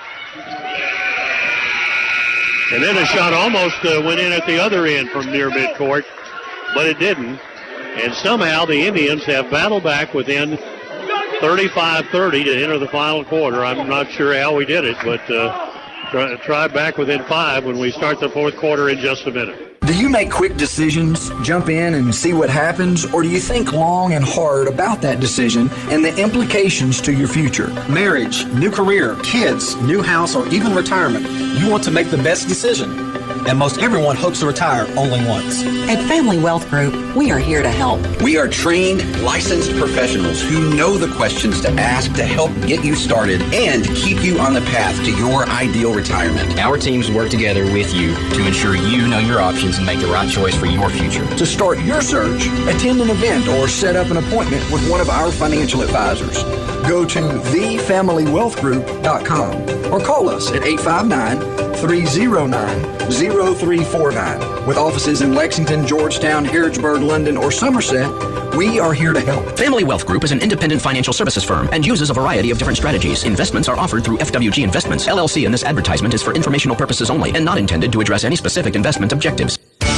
And then a shot almost went in at the other end from near midcourt, but it didn't. And somehow the Indians have battled back within 35-30 to enter the final quarter. I'm not sure how we did it, but try back within 5 when we start the fourth quarter in just a minute. Do you make quick decisions, jump in and see what happens, or do you think long and hard about that decision and the implications to your future? Marriage, new career, kids, new house, or even retirement. You want to make the best decision. and most everyone hopes to retire only once. At Family Wealth Group, we are here to help. We are trained, licensed professionals who know the questions to ask to help get you started and keep you on the path to your ideal retirement. Our teams work together with you to ensure you know your options and make the right choice for your future. To start your search, attend an event or set up an appointment with one of our financial advisors. Go to thefamilywealthgroup.com or call us at 859-309-0349. With offices in Lexington, Georgetown, Harrodsburg, London, or Somerset, we are here to help. Family Wealth Group is an independent financial services firm and uses a variety of different strategies. Investments are offered through FWG Investments. LLC, and this advertisement is for informational purposes only and not intended to address any specific investment objectives.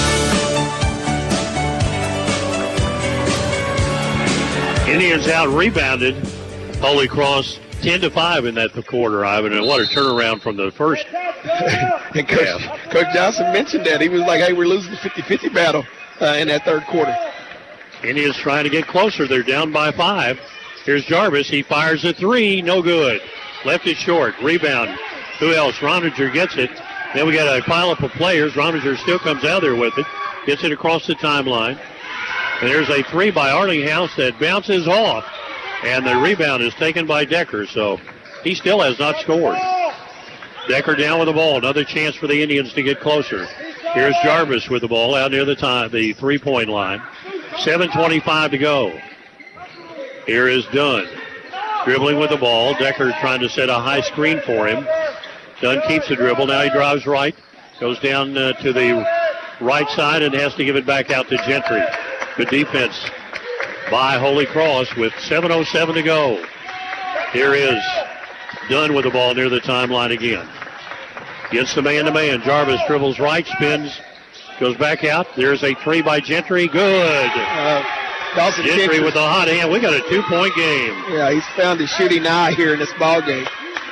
Indians out rebounded Holy Cross 10-5 in that quarter, Ivan, and what a turnaround from the first. And Coach Johnson mentioned that. He was like, hey, we're losing the 50-50 battle in that third quarter. Indians trying to get closer. They're down by 5. Here's Jarvis. He fires a 3. No good. Left it short. Rebound. Who else? Rominger gets it. Then we got a pileup of players. Rominger still comes out there with it. Gets it across the timeline. And there's a 3 by Arlinghouse that bounces off. And the rebound is taken by Decker, so he still has not scored. Decker down with the ball. Another chance for the Indians to get closer. Here's Jarvis with the ball out near the 3-point line. 7:25 to go. Here is Dunn. Dribbling with the ball. Decker trying to set a high screen for him. Dunn keeps the dribble. Now he drives right. Goes down to the right side and has to give it back out to Gentry. Good defense by Holy Cross with 7:07 to go. Here is Dunn with the ball near the timeline again. Gets the man-to-man. Jarvis dribbles right, spins, goes back out. There's a 3 by Gentry. Good. Gentry with a hot hand. We got a 2-point game. Yeah, he's found his shooting eye here in this ball game.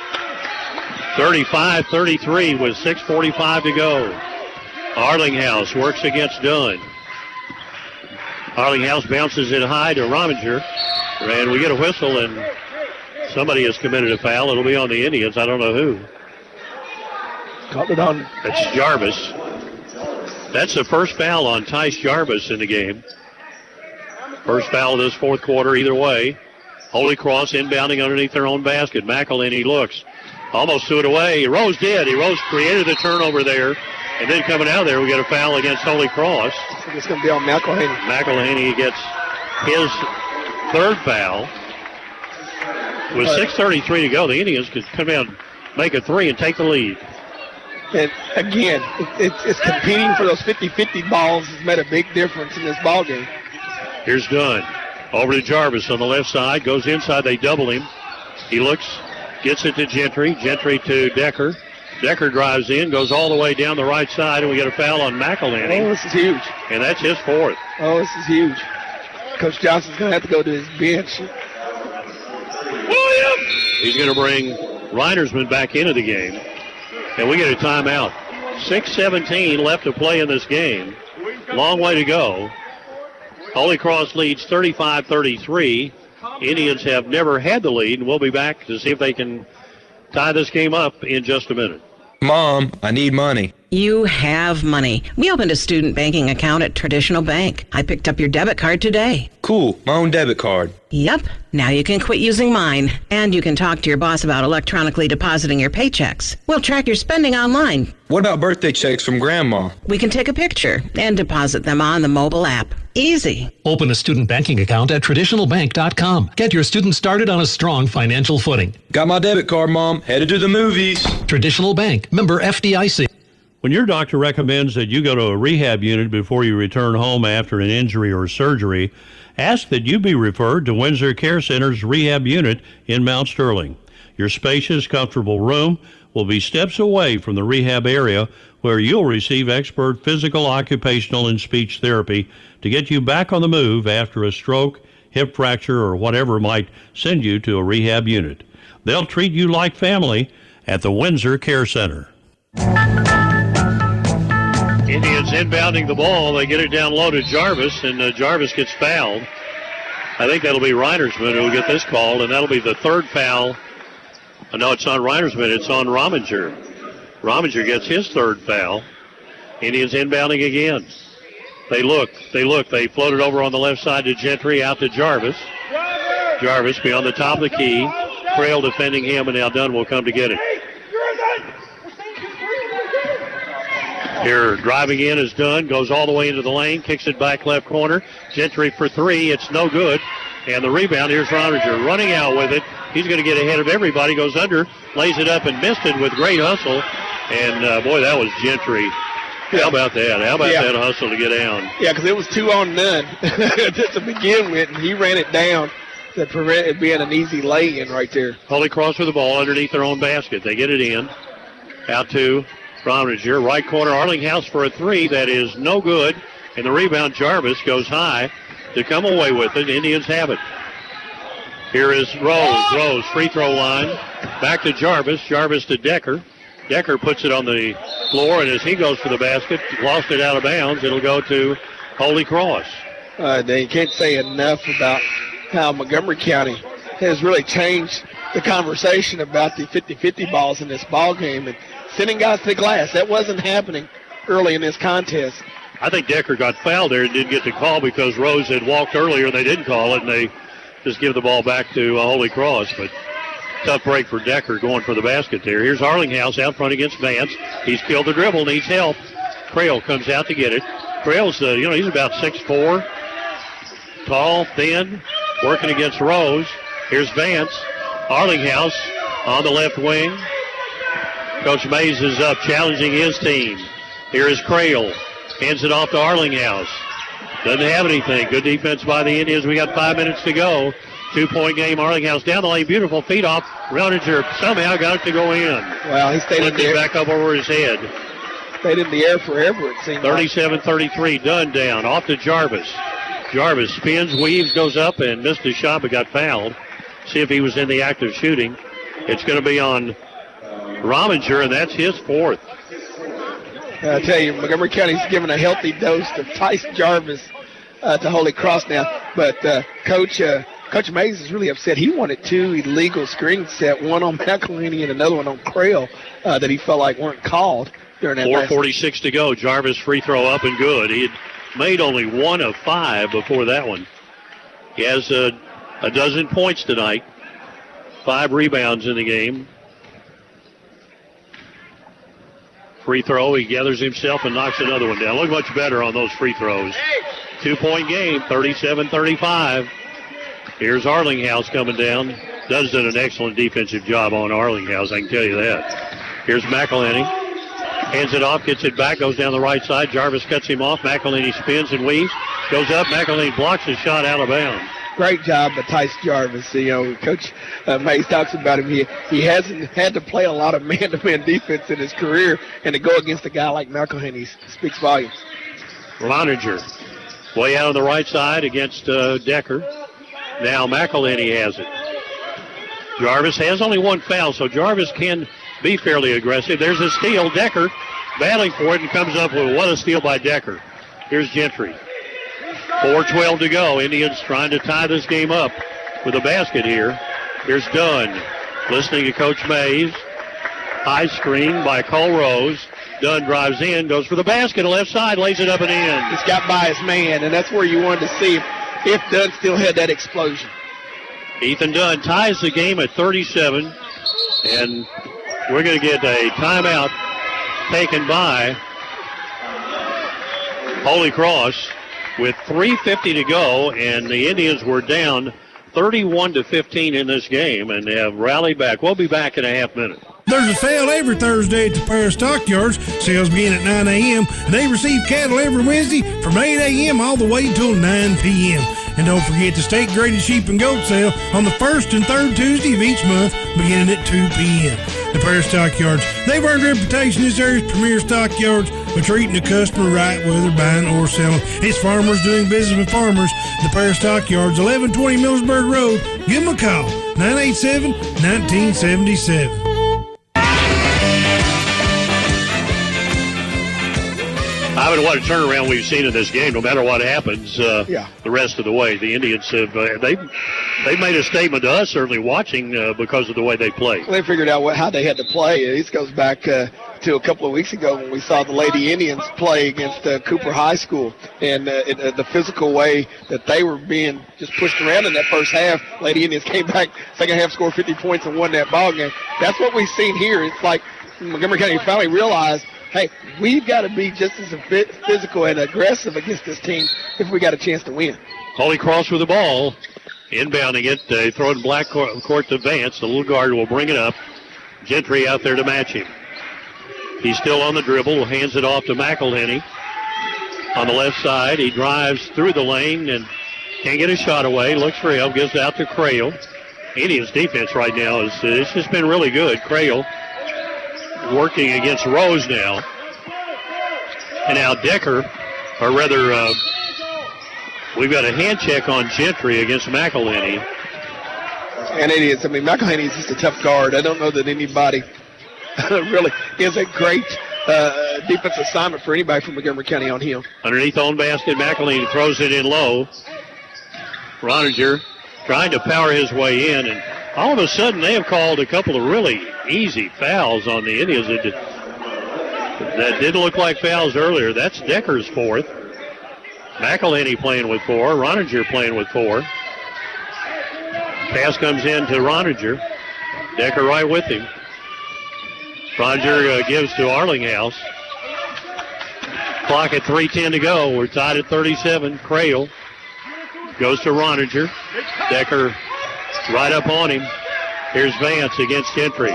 35-33 with 6:45 to go. Arlinghouse works against Dunn. Arlinghouse bounces it high to Rominger. And we get a whistle, and somebody has committed a foul. It'll be on the Indians. I don't know who. Called it on. That's Jarvis. That's the first foul on Tice Jarvis in the game. First foul of this fourth quarter either way. Holy Cross inbounding underneath their own basket. McElhinney looks. Almost threw it away. Rose did. Rose created the turnover there. And then coming out of there, we get a foul against Holy Cross. It's going to be on McElhinney. McElhinney gets his third foul. With 6:33 to go, the Indians could come out, make a 3, and take the lead. And again, it's competing for those 50-50 balls has made a big difference in this ball game. Here's Dunn. Over to Jarvis on the left side. Goes inside. They double him. He looks, gets it to Gentry. Gentry to Decker. Decker drives in, goes all the way down the right side, and we get a foul on McElhinney. Oh, this is huge. And that's his fourth. Oh, this is huge. Coach Johnson's going to have to go to his bench. He's going to bring Reinersman back into the game. And we get a timeout. 6:17 left to play in this game. Long way to go. Holy Cross leads 35-33. Indians have never had the lead, and we'll be back to see if they can tie this game up in just a minute. Mom, I need money. You have money. We opened a student banking account at Traditional Bank. I picked up your debit card today. Cool, my own debit card. Yep. Now you can quit using mine. And you can talk to your boss about electronically depositing your paychecks. We'll track your spending online. What about birthday checks from Grandma? We can take a picture and deposit them on the mobile app. Easy. Open a student banking account at traditionalbank.com. Get your students started on a strong financial footing. Got my debit card, Mom. Headed to the movies. Traditional Bank. Member FDIC. When your doctor recommends that you go to a rehab unit before you return home after an injury or surgery, ask that you be referred to Windsor Care Center's rehab unit in Mount Sterling. Your spacious, comfortable room will be steps away from the rehab area where you'll receive expert physical, occupational, and speech therapy to get you back on the move after a stroke, hip fracture, or whatever might send you to a rehab unit. They'll treat you like family at the Windsor Care Center. Indians inbounding the ball. They get it down low to Jarvis, and Jarvis gets fouled. I think that'll be Reinersman who will get this called, and that'll be the third foul. No, it's on Reinersman. It's on Rominger. Rominger gets his third foul. Indians inbounding again. They look. They floated over on the left side to Gentry, out to Jarvis. Jarvis beyond the top of the key. Crail defending him, and now Dunn will come to get it. Here, driving in is Dunn, goes all the way into the lane, kicks it back left corner. Gentry for three. It's no good. And the rebound, here's Roninger running out with it. He's going to get ahead of everybody, goes under, lays it up and missed it with great hustle. And, boy, that was Gentry. How about that? How about that hustle to get down? Yeah, because it was 2 on none to begin with, and he ran it down to prevent it being an easy lay-in right there. Holy Cross with the ball underneath their own basket. They get it in. Out to Roninger. Right corner, Arlinghouse for a three. That is no good. And the rebound, Jarvis, goes high to come away with it. Indians have it. Here is Rose. Rose, free throw line. Back to Jarvis. Jarvis to Decker. Decker puts it on the floor, and as he goes for the basket, lost it out of bounds. It'll go to Holy Cross. They can't say enough about how Montgomery County has really changed the conversation about the 50-50 balls in this ball game and sending guys to the glass. That wasn't happening early in this contest. I think Decker got fouled there and didn't get the call because Rose had walked earlier and they didn't call it, and they just give the ball back to Holy Cross. But tough break for Decker going for the basket there. Here's Arlinghouse out front against Vance. He's killed the dribble, needs help. Crail comes out to get it. Crail's, he's about 6'4", tall, thin, working against Rose. Here's Vance. Arlinghouse on the left wing. Coach Mays is up challenging his team. Here is Crail. Hands it off to Arlinghouse. Doesn't have anything. Good defense by the Indians. We got 5 minutes to go. 2-point game. Arlinghouse down the lane. Beautiful feed off. Roninger somehow got it to go in. Well, he stayed in the air. Back up over his head. Stayed in the air forever, it seemed 37-33. Dunn down. Off to Jarvis. Jarvis spins, weaves, goes up, and missed his shot but got fouled. See if he was in the act of shooting. It's going to be on Roninger, and that's his fourth. I tell you, Montgomery County's given a healthy dose of Tice Jarvis to Holy Cross now. But Coach Mays is really upset. He wanted 2 illegal screens set, one on McElhaney and another one on Crail that he felt like weren't called during that. 4:46 to go. Jarvis free throw up and good. He had made only 1 of 5 before that one. He has a dozen points tonight. 5 rebounds in the game. Free throw, he gathers himself and knocks another one down. Look much better on those free throws. 2-point game, 37-35. Here's Arlinghouse coming down. Does done an excellent defensive job on Arlinghouse, I can tell you that. Here's McElhaney. Hands it off, gets it back, goes down the right side. Jarvis cuts him off. McElhaney spins and weaves. Goes up. McElhaney blocks his shot out of bounds. Great job by Tice Jarvis. Coach Mays talks about him. He hasn't had to play a lot of man-to-man defense in his career, and to go against a guy like McElhaney speaks volumes. Roninger way out on the right side against Decker. Now McElhaney has it. Jarvis has only 1 foul, so Jarvis can be fairly aggressive. There's a steal. Decker battling for it and comes up with what a steal by Decker. Here's Gentry. 4:12 to go. Indians trying to tie this game up with a basket here. Here's Dunn listening to Coach Mays. High screen by Cole Rose. Dunn drives in, goes for the basket, left side, lays it up and in. Just got by his man, and that's where you wanted to see if Dunn still had that explosion. Ethan Dunn ties the game at 37, and we're going to get a timeout taken by Holy Cross with 3:50 to go, and the Indians were down 31-15 in this game and have rallied back. We'll be back in a half minute. There's a sale every Thursday at the Paris Stockyards. Sales begin at 9 a.m. They receive cattle every Wednesday from 8 a.m. all the way until 9 p.m. And don't forget the state-graded sheep and goat sale on the first and third Tuesday of each month beginning at 2 p.m. The Paris Stockyards, they've earned a reputation as area's premier stockyards for treating the customer right, whether buying or selling. It's farmers doing business with farmers. The Paris Stockyards, 1120 Millersburg Road. Give them a call, 987-1977. Boy, what a turnaround we've seen in this game. No matter what happens, the rest of the way, the Indians have they've made a statement to us, certainly watching because of the way they play. They figured out how they had to play. This goes back to a couple of weeks ago when we saw the Lady Indians play against Cooper High School, and the physical way that they were being just pushed around in that first half. Lady Indians came back, second half, scored 50 points and won that ball game. That's what we've seen here. It's like Montgomery County finally realized, hey, we've got to be just as physical and aggressive against this team if we got a chance to win. Holy Cross with the ball, inbounding it. They throw it in black court to Vance. The little guard will bring it up. Gentry out there to match him. He's still on the dribble, hands it off to McElhenney. On the left side, he drives through the lane and can't get a shot away. Looks for help, gives it out to Crail. Indians defense right now it's just been really good. Crail working against Rose now. And now Decker, or rather, we've got a hand check on Gentry against McElhenney. And it is. I mean, McElhenney is just a tough guard. I don't know that anybody really is a great defense assignment for anybody from Montgomery County on him. Underneath own basket, McElhenney throws it in low. Roninger trying to power his way in, and all of a sudden they have called a couple of really easy fouls on the Indians that didn't look like fouls earlier. That's Decker's fourth. McElhenney playing with 4. Roninger playing with 4. Pass comes in to Roninger. Decker right with him. Roninger gives to Arlinghouse. Clock at 3:10 to go. We're tied at 37. Crail goes to Roninger. Decker right up on him. Here's Vance against Gentry.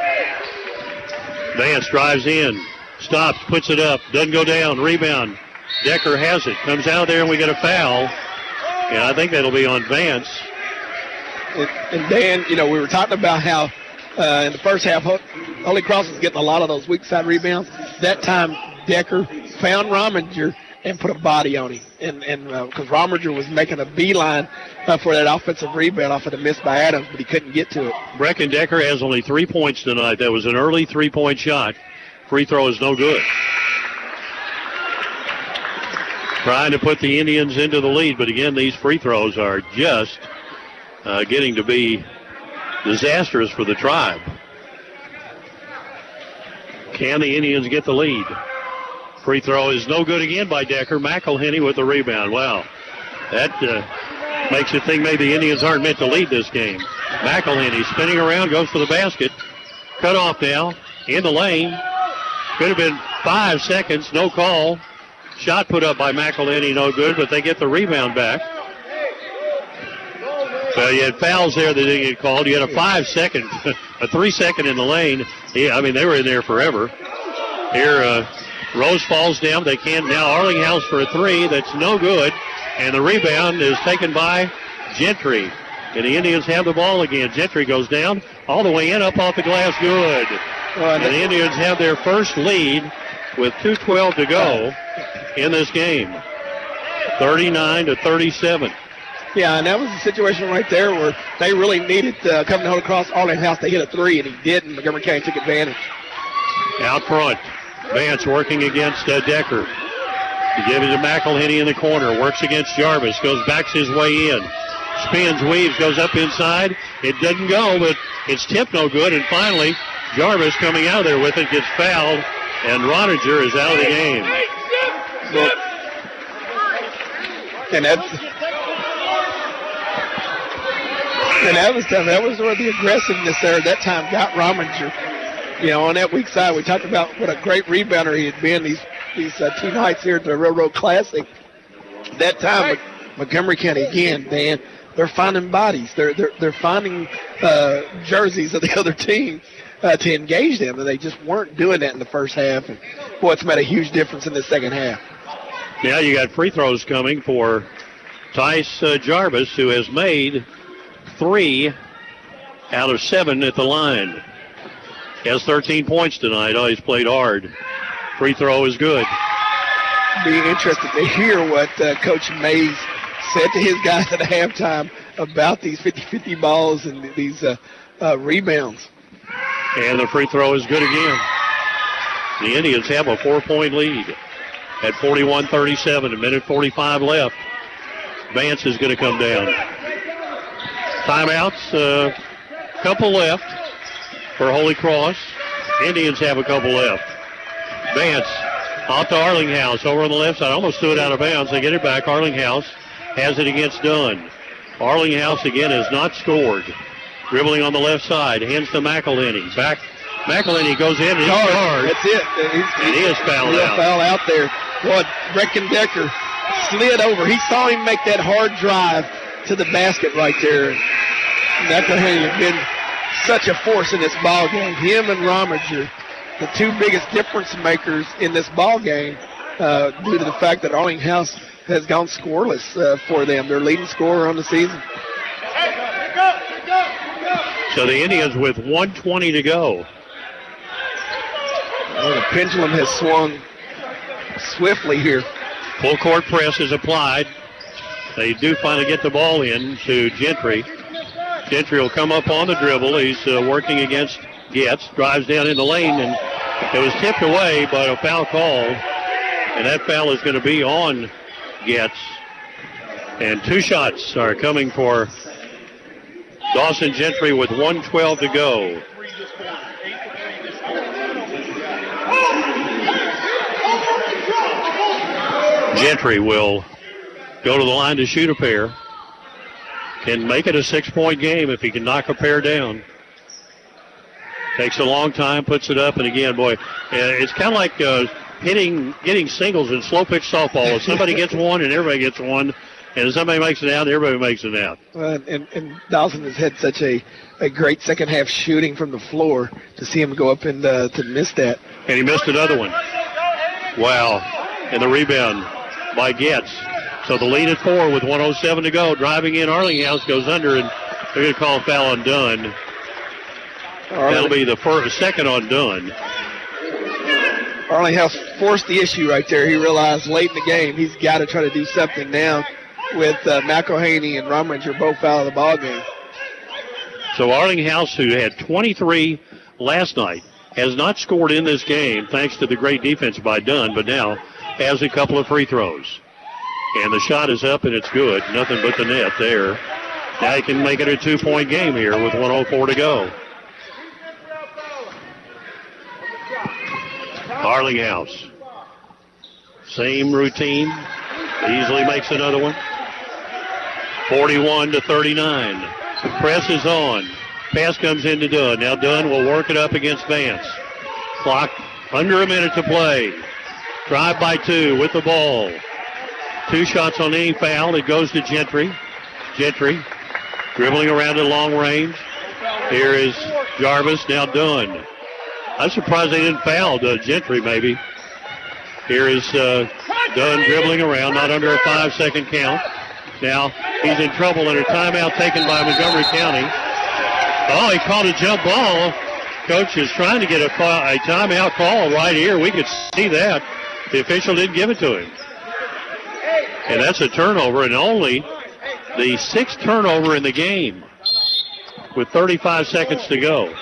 Vance drives in, stops, puts it up, doesn't go down, rebound. Decker has it, comes out there, and we get a foul. And I think that'll be on Vance. And Dan, we were talking about how in the first half, Holy Cross was getting a lot of those weak side rebounds. That time, Decker found Rominger and put a body on him. And because Rominger was making a beeline for that offensive rebound off of the miss by Adams, but he couldn't get to it. Brecken Decker has only 3 points tonight. That was an early 3-point shot. Free throw is no good. Trying to put the Indians into the lead, but again, these free throws are just getting to be disastrous for the Tribe. Can the Indians get the lead? Free throw is no good again by Decker. McElhenney with the rebound. Wow. That makes you think maybe the Indians aren't meant to lead this game. McElhenney spinning around, goes for the basket. Cut off now. In the lane. Could have been 5 seconds. No call. Shot put up by McElhenney. No good, but they get the rebound back. So you had fouls there that didn't get called. You had a 5-second, a 3-second in the lane. Yeah, I mean, they were in there forever. Here, Rose falls down. They can now. Arlinghouse for a 3. That's no good. And the rebound is taken by Gentry. And the Indians have the ball again. Gentry goes down all the way in, up off the glass. Good. And the Indians have their first lead with 2:12 to go in this game. 39-37. Yeah, and that was a situation right there where they really needed coming to hold across Arlinghouse. They hit a 3, and he didn't. Montgomery County took advantage. Out front. Vance working against Decker. He gives it to McElhenney in the corner. Works against Jarvis. Goes backs his way in. Spins, weaves, goes up inside. It doesn't go, but it's tipped no good. And finally, Jarvis coming out of there with it gets fouled, and Roninger is out of the game. Well, and that was tough. That was where the aggressiveness there at that time got Rominger. On that weak side, we talked about what a great rebounder he had been these 2 nights here at the Railroad Classic. That time, Montgomery County again, Dan, they're finding bodies. They're finding jerseys of the other team to engage them, and they just weren't doing that in the first half. And boy, it's made a huge difference in the second half. Now you got free throws coming for Tice Jarvis, who has made 3 out of 7 at the line. He has 13 points tonight. Oh, he's played hard. Free throw is good. Be interested to hear what Coach Mays said to his guys at halftime about these 50-50 balls and these rebounds. And the free throw is good again. The Indians have a 4-point lead. at 41-37. A minute 45 left. Vance is going to come down. Timeouts, couple left for Holy Cross. Indians have a couple left. Vance off to Arlinghouse over on the left side. Almost threw it out of bounds. They get it back. Arlinghouse has it against Dunn. Arlinghouse again has not scored. Dribbling on the left side. Hands to McElhenney. Back. McElhenney goes in. He's hard. That's it. He is fouled out. Foul out there. What Breckendecker slid over. He saw him make that hard drive to the basket right there. McElhenney has been such a force in this ball game. Him and Rominger, the two biggest difference makers in this ball game, due to the fact that Arlinghouse has gone scoreless for them. Their leading scorer on the season. So the Indians with 1:20 to go. Well, the pendulum has swung swiftly here. Full court press is applied. They do finally get the ball in to Gentry. Gentry will come up on the dribble. He's working against Getz. Drives down in the lane, and it was tipped away, but a foul called. And that foul is going to be on Getz. And two shots are coming for Dawson Gentry with 1:12 to go. Gentry will go to the line to shoot a pair. Can make it a 6-point game if he can knock a pair down. Takes a long time, puts it up, and again, boy, it's kind of like getting singles in slow pitch softball. If somebody gets one and everybody gets one, and if somebody makes it out, everybody makes it out. And Dawson has had such a great second half shooting from the floor to see him go up and to miss that. And he missed another one. Wow. And the rebound by Getz. So the lead at 4 with 1:07 to go. Driving in, Arlinghouse goes under, and they're going to call a foul on Dunn. That'll be the second on Dunn. Arlinghouse forced the issue right there. He realized late in the game he's got to try to do something now with McElhaney and Rominger both out of the ball game. So Arlinghouse, who had 23 last night, has not scored in this game thanks to the great defense by Dunn, but now has a couple of free throws. And the shot is up, and it's good. Nothing but the net there. Now he can make it a 2-point game here with 1:04 to go. Arlinghouse. Same routine. Easily makes another one. 41-39. Press is on. Pass comes into Dunn. Now Dunn will work it up against Vance. Clock under a minute to play. Drive by 2 with the ball. 2 shots on any foul. It goes to Gentry. Gentry dribbling around at long range. Here is Jarvis. Now Dunn. I'm surprised they didn't foul Gentry maybe. Here is Dunn dribbling around, not under a 5-second count. Now he's in trouble and a timeout taken by Montgomery County. Oh, he called a jump ball. Coach is trying to get a timeout call right here. We could see that. The official didn't give it to him. And that's a turnover, and only the 6th turnover in the game with 35 seconds to go.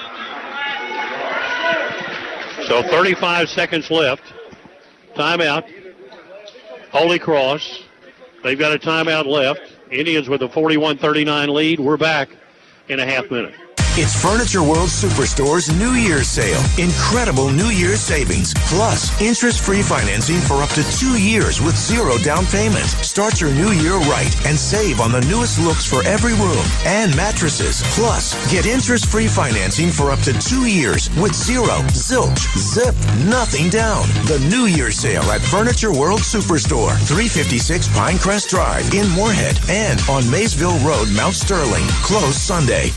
So 35 seconds left. Timeout. Holy Cross. They've got a timeout left. Indians with a 41-39 lead. We're back in a half minute. It's Furniture World Superstore's New Year's sale. Incredible New Year's savings. Plus, interest-free financing for up to 2 years with 0 down payment. Start your new year right and save on the newest looks for every room and mattresses. Plus, get interest-free financing for up to 2 years with 0, zilch, zip, nothing down. The New Year's sale at Furniture World Superstore, 356 Pinecrest Drive in Moorhead and on Maysville Road, Mount Sterling. Closed Sunday.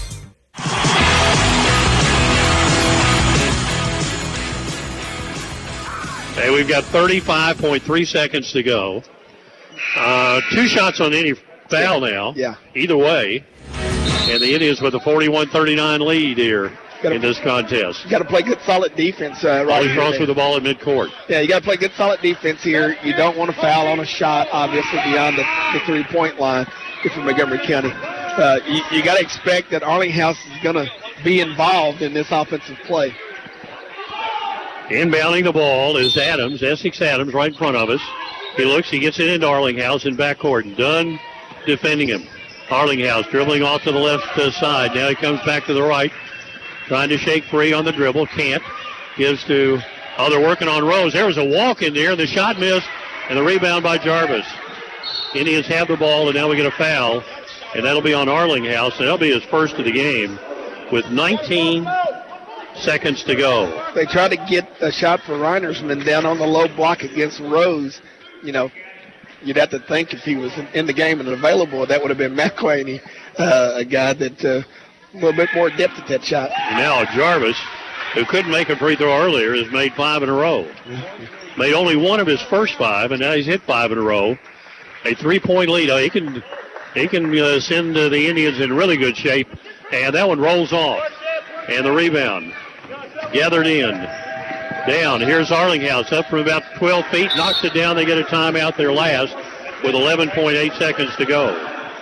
Hey, we've got 35.3 seconds to go. 2 shots on any foul now. Yeah. Either way. And the Indians with a 41-39 lead here in this contest. You got to play good, solid defense right Holy here. Cross with the ball at midcourt. Yeah, you got to play good, solid defense here. You don't want to foul on a shot, obviously, beyond the 3-point line if you're Montgomery County. You got to expect that Arlinghouse is going to be involved in this offensive play. Inbounding the ball is Adams, Essex Adams, right in front of us. He looks, he gets it into Arlinghouse in backcourt. Dunn defending him. Arlinghouse dribbling off to the left side. Now he comes back to the right, trying to shake free on the dribble. Can't. Gives to, they're working on Rose. There was a walk in there. The shot missed, and the rebound by Jarvis. Indians have the ball, and now we get a foul, and that'll be on Arlinghouse, and that'll be his first of the game with 19 seconds to go. They tried to get a shot for Reinersman down on the low block against Rose. You know, you'd have to think if he was in the game and available, that would have been McClaney, a guy that a little bit more depth at that shot. Now Jarvis, who couldn't make a free throw earlier, has made 5 in a row. Made only one of his first 5, and now he's hit 5 in a row. A 3-point lead. He can send the Indians in really good shape, and that one rolls off. And the rebound gathered in. Down. Here's Arlinghouse up from about 12 feet. Knocks it down. They get a timeout there last with 11.8 seconds to go.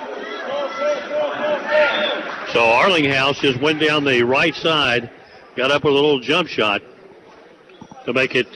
So Arlinghouse just went down the right side, got up with a little jump shot to make it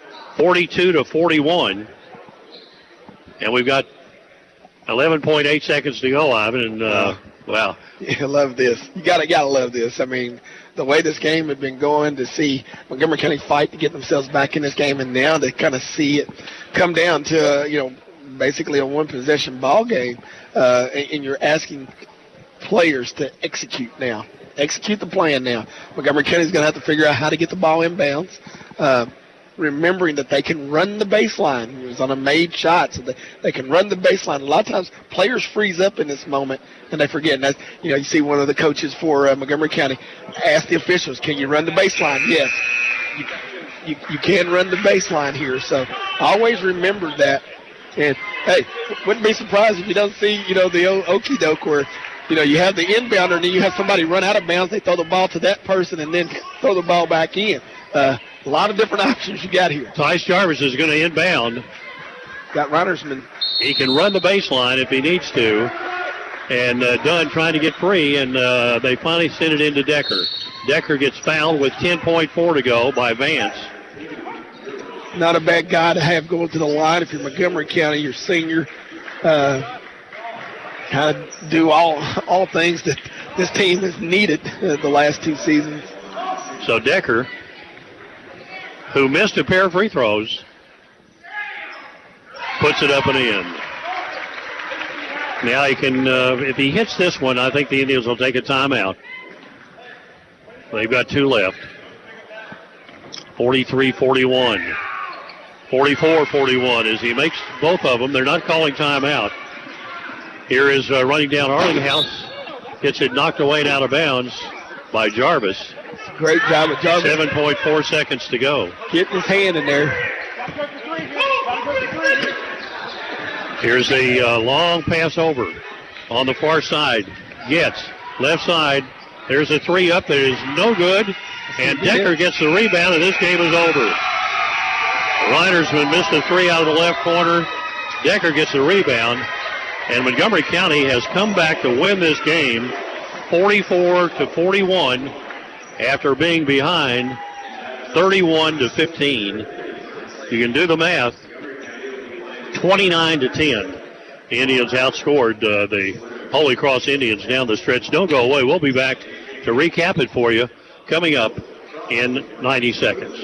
42-41. And we've got 11.8 seconds to go, Ivan. And, wow. I love this. You gotta love this. I mean, the way this game had been going, to see Montgomery County fight to get themselves back in this game, and now to kind of see it come down to, basically a one-possession ball game, and you're asking players to execute now. Execute the plan now. Montgomery County's going to have to figure out how to get the ball inbounds, remembering that they can run the baseline. It was on a made shot, so they can run the baseline. A lot of times players freeze up in this moment, and they forget. And that's, you see one of the coaches for Montgomery County ask the officials, can you run the baseline? Yes. You can run the baseline here. So always remember that. And, hey, wouldn't be surprised if you don't see, the okie doke where, you have the inbounder and then you have somebody run out of bounds. They throw the ball to that person and then throw the ball back in. A lot of different options you got here. Tyce Jarvis is going to inbound. Got Reinersman. He can run the baseline if he needs to. And Dunn trying to get free, and they finally send it into Decker. Decker gets fouled with 10.4 to go by Vance. Not a bad guy to have going to the line if you're Montgomery County, your senior. Kind of do all things that this team has needed the last 2 seasons. So Decker, who missed a pair of free throws, puts it up and in. Now he can, if he hits this one, I think the Indians will take a timeout. They've got 2 left. 43-41. 44-41 as he makes both of them. They're not calling timeout. Here is running down Arlinghouse. Gets it knocked away and out of bounds by Jarvis. Great job of Jarvis. 7.4 seconds to go. Getting his hand in there. Here's a long pass over on the far side. Gets left side. There's a 3 up there is no good. And Decker gets the rebound, and this game is over. Reinersman missed a 3 out of the left corner. Decker gets the rebound. And Montgomery County has come back to win this game 44-41 after being behind 31-15. You can do the math. 29-10. The Indians outscored the Holy Cross Indians down the stretch. Don't go away. We'll be back to recap it for you coming up in 90 seconds.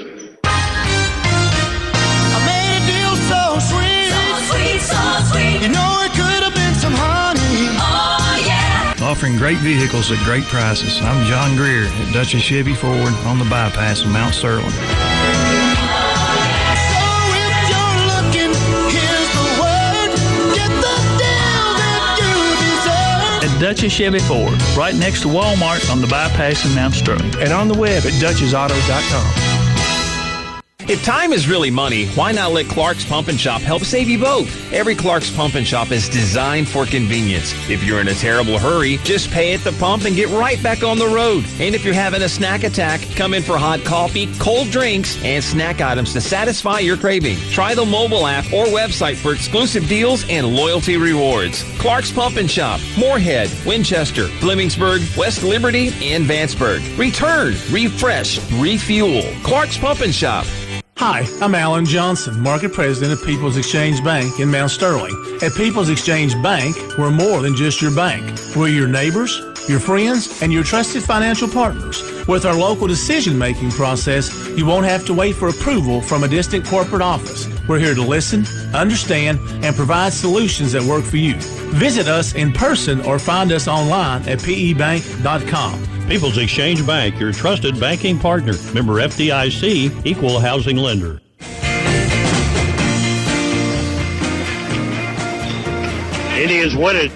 I made a deal so sweet. So sweet, so sweet. You know it could have been some honey. Oh, yeah. Offering great vehicles at great prices. I'm John Greer at Dutchess Chevy Ford on the bypass in Mount Sterling. Dutchess Chevy Ford, right next to Walmart on the bypass in Mount Sterling, and on the web at DutchessAuto.com. If time is really money, why not let Clark's Pump and Shop help save you both? Every Clark's Pump and Shop is designed for convenience. If you're in a terrible hurry, just pay at the pump and get right back on the road. And if you're having a snack attack, come in for hot coffee, cold drinks, and snack items to satisfy your craving. Try the mobile app or website for exclusive deals and loyalty rewards. Clark's Pump and Shop, Moorhead, Winchester, Flemingsburg, West Liberty, and Vanceburg. Return, refresh, refuel. Clark's Pump and Shop. Hi, I'm Alan Johnson, Market President of People's Exchange Bank in Mount Sterling. At People's Exchange Bank, we're more than just your bank. We're your neighbors, your friends, and your trusted financial partners. With our local decision-making process, you won't have to wait for approval from a distant corporate office. We're here to listen, understand, and provide solutions that work for you. Visit us in person or find us online at pebank.com. People's Exchange Bank, your trusted banking partner. Member FDIC, Equal Housing Lender. Indians win it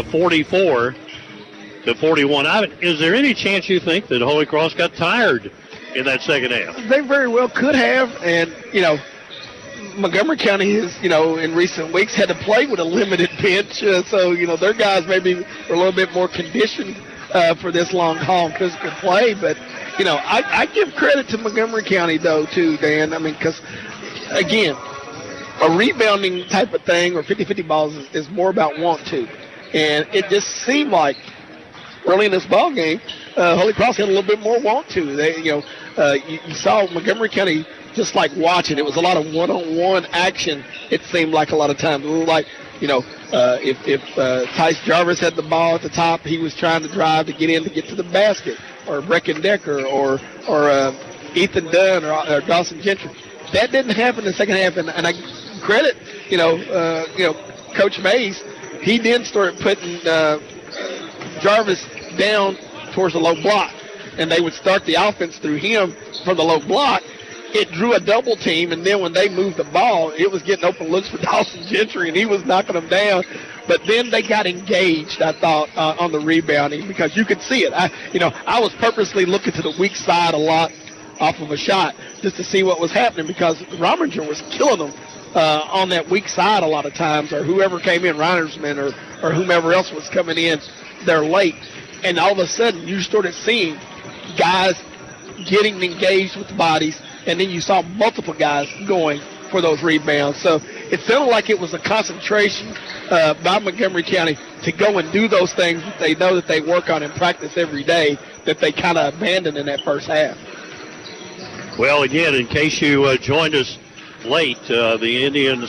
44-41. Is there any chance you think that Holy Cross got tired in that second half? They very well could have, and, Montgomery County has, in recent weeks had to play with a limited bench, so, their guys maybe were a little bit more conditioned for this long haul and could play. But, I give credit to Montgomery County, though, too, Dan. I mean, because, again, a rebounding type of thing or 50-50 balls is more about want to. And it just seemed like early in this ball game, Holy Cross had a little bit more want to. They, you saw Montgomery County just like watching. It was a lot of one-on-one action, it seemed like a lot of times. It was like, if Tice Jarvis had the ball at the top, he was trying to drive to get in to get to the basket, or Brecken Decker, or Ethan Dunn, or Dawson Gentry. That didn't happen in the second half, and I credit, Coach Mays. He then started putting Jarvis down towards the low block, and they would start the offense through him from the low block. It drew a double team, and then when they moved the ball, it was getting open looks for Dawson Gentry, and he was knocking them down. But then they got engaged, I thought, on the rebounding, because you could see it. I was purposely looking to the weak side a lot off of a shot just to see what was happening, because Rominger was killing them on that weak side a lot of times, or whoever came in, Reinersman or whomever else was coming in there late. And all of a sudden, you started seeing guys getting engaged with the bodies, and then you saw multiple guys going for those rebounds. So it sounded like it was a concentration by Montgomery County to go and do those things that they know that they work on and practice every day, that they kind of abandoned in that first half. Well, again, in case you joined us late, the Indians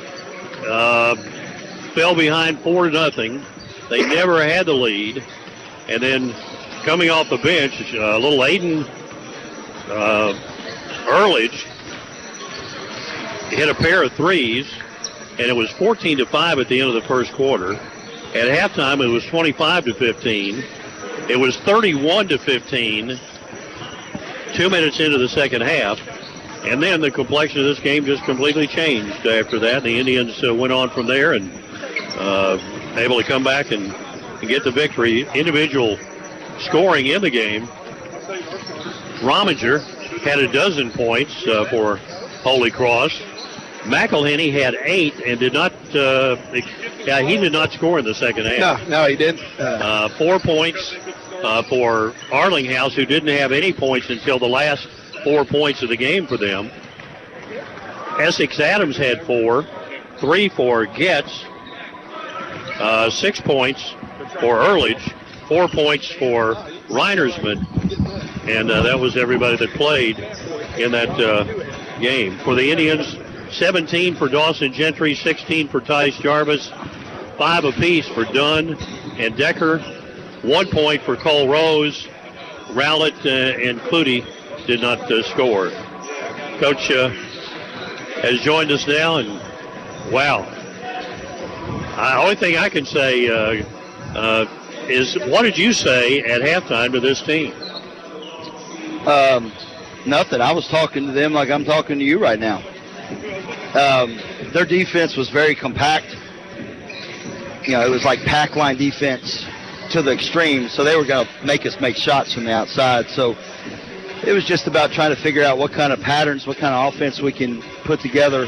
fell behind 4-0. They never had the lead. And then coming off the bench, little Aiden Earledge hit a pair of threes, and it was 14-5 at the end of the first quarter. At halftime, it was 25-15. It was 31-15 2 minutes into the second half. And then the complexion of this game just completely changed after that. The Indians went on from there and able to come back and get the victory. Individual scoring in the game. Rominger had 12 points for Holy Cross. McElhenney had 8 and did not. He did not score in the second half. No, he didn't. 4 points for Arlinghouse, who didn't have any points until the last 4 points of the game for them. Essex Adams had 4, 3 for Getz, 6 points for Earledge, 4 points for Reinersman, and that was everybody that played in that game. For the Indians, 17 for Dawson Gentry, 16 for Tice Jarvis, 5 apiece for Dunn and Decker, 1 point for Cole Rose. Rowlett and Clutie did not score. Coach has joined us now, and wow. The only thing I can say is, what did you say at halftime to this team? Nothing. I was talking to them like I'm talking to you right now. Their defense was very compact. It was like pack line defense to the extreme, so they were going to make us make shots from the outside. So it was just about trying to figure out what kind of patterns, what kind of offense we can put together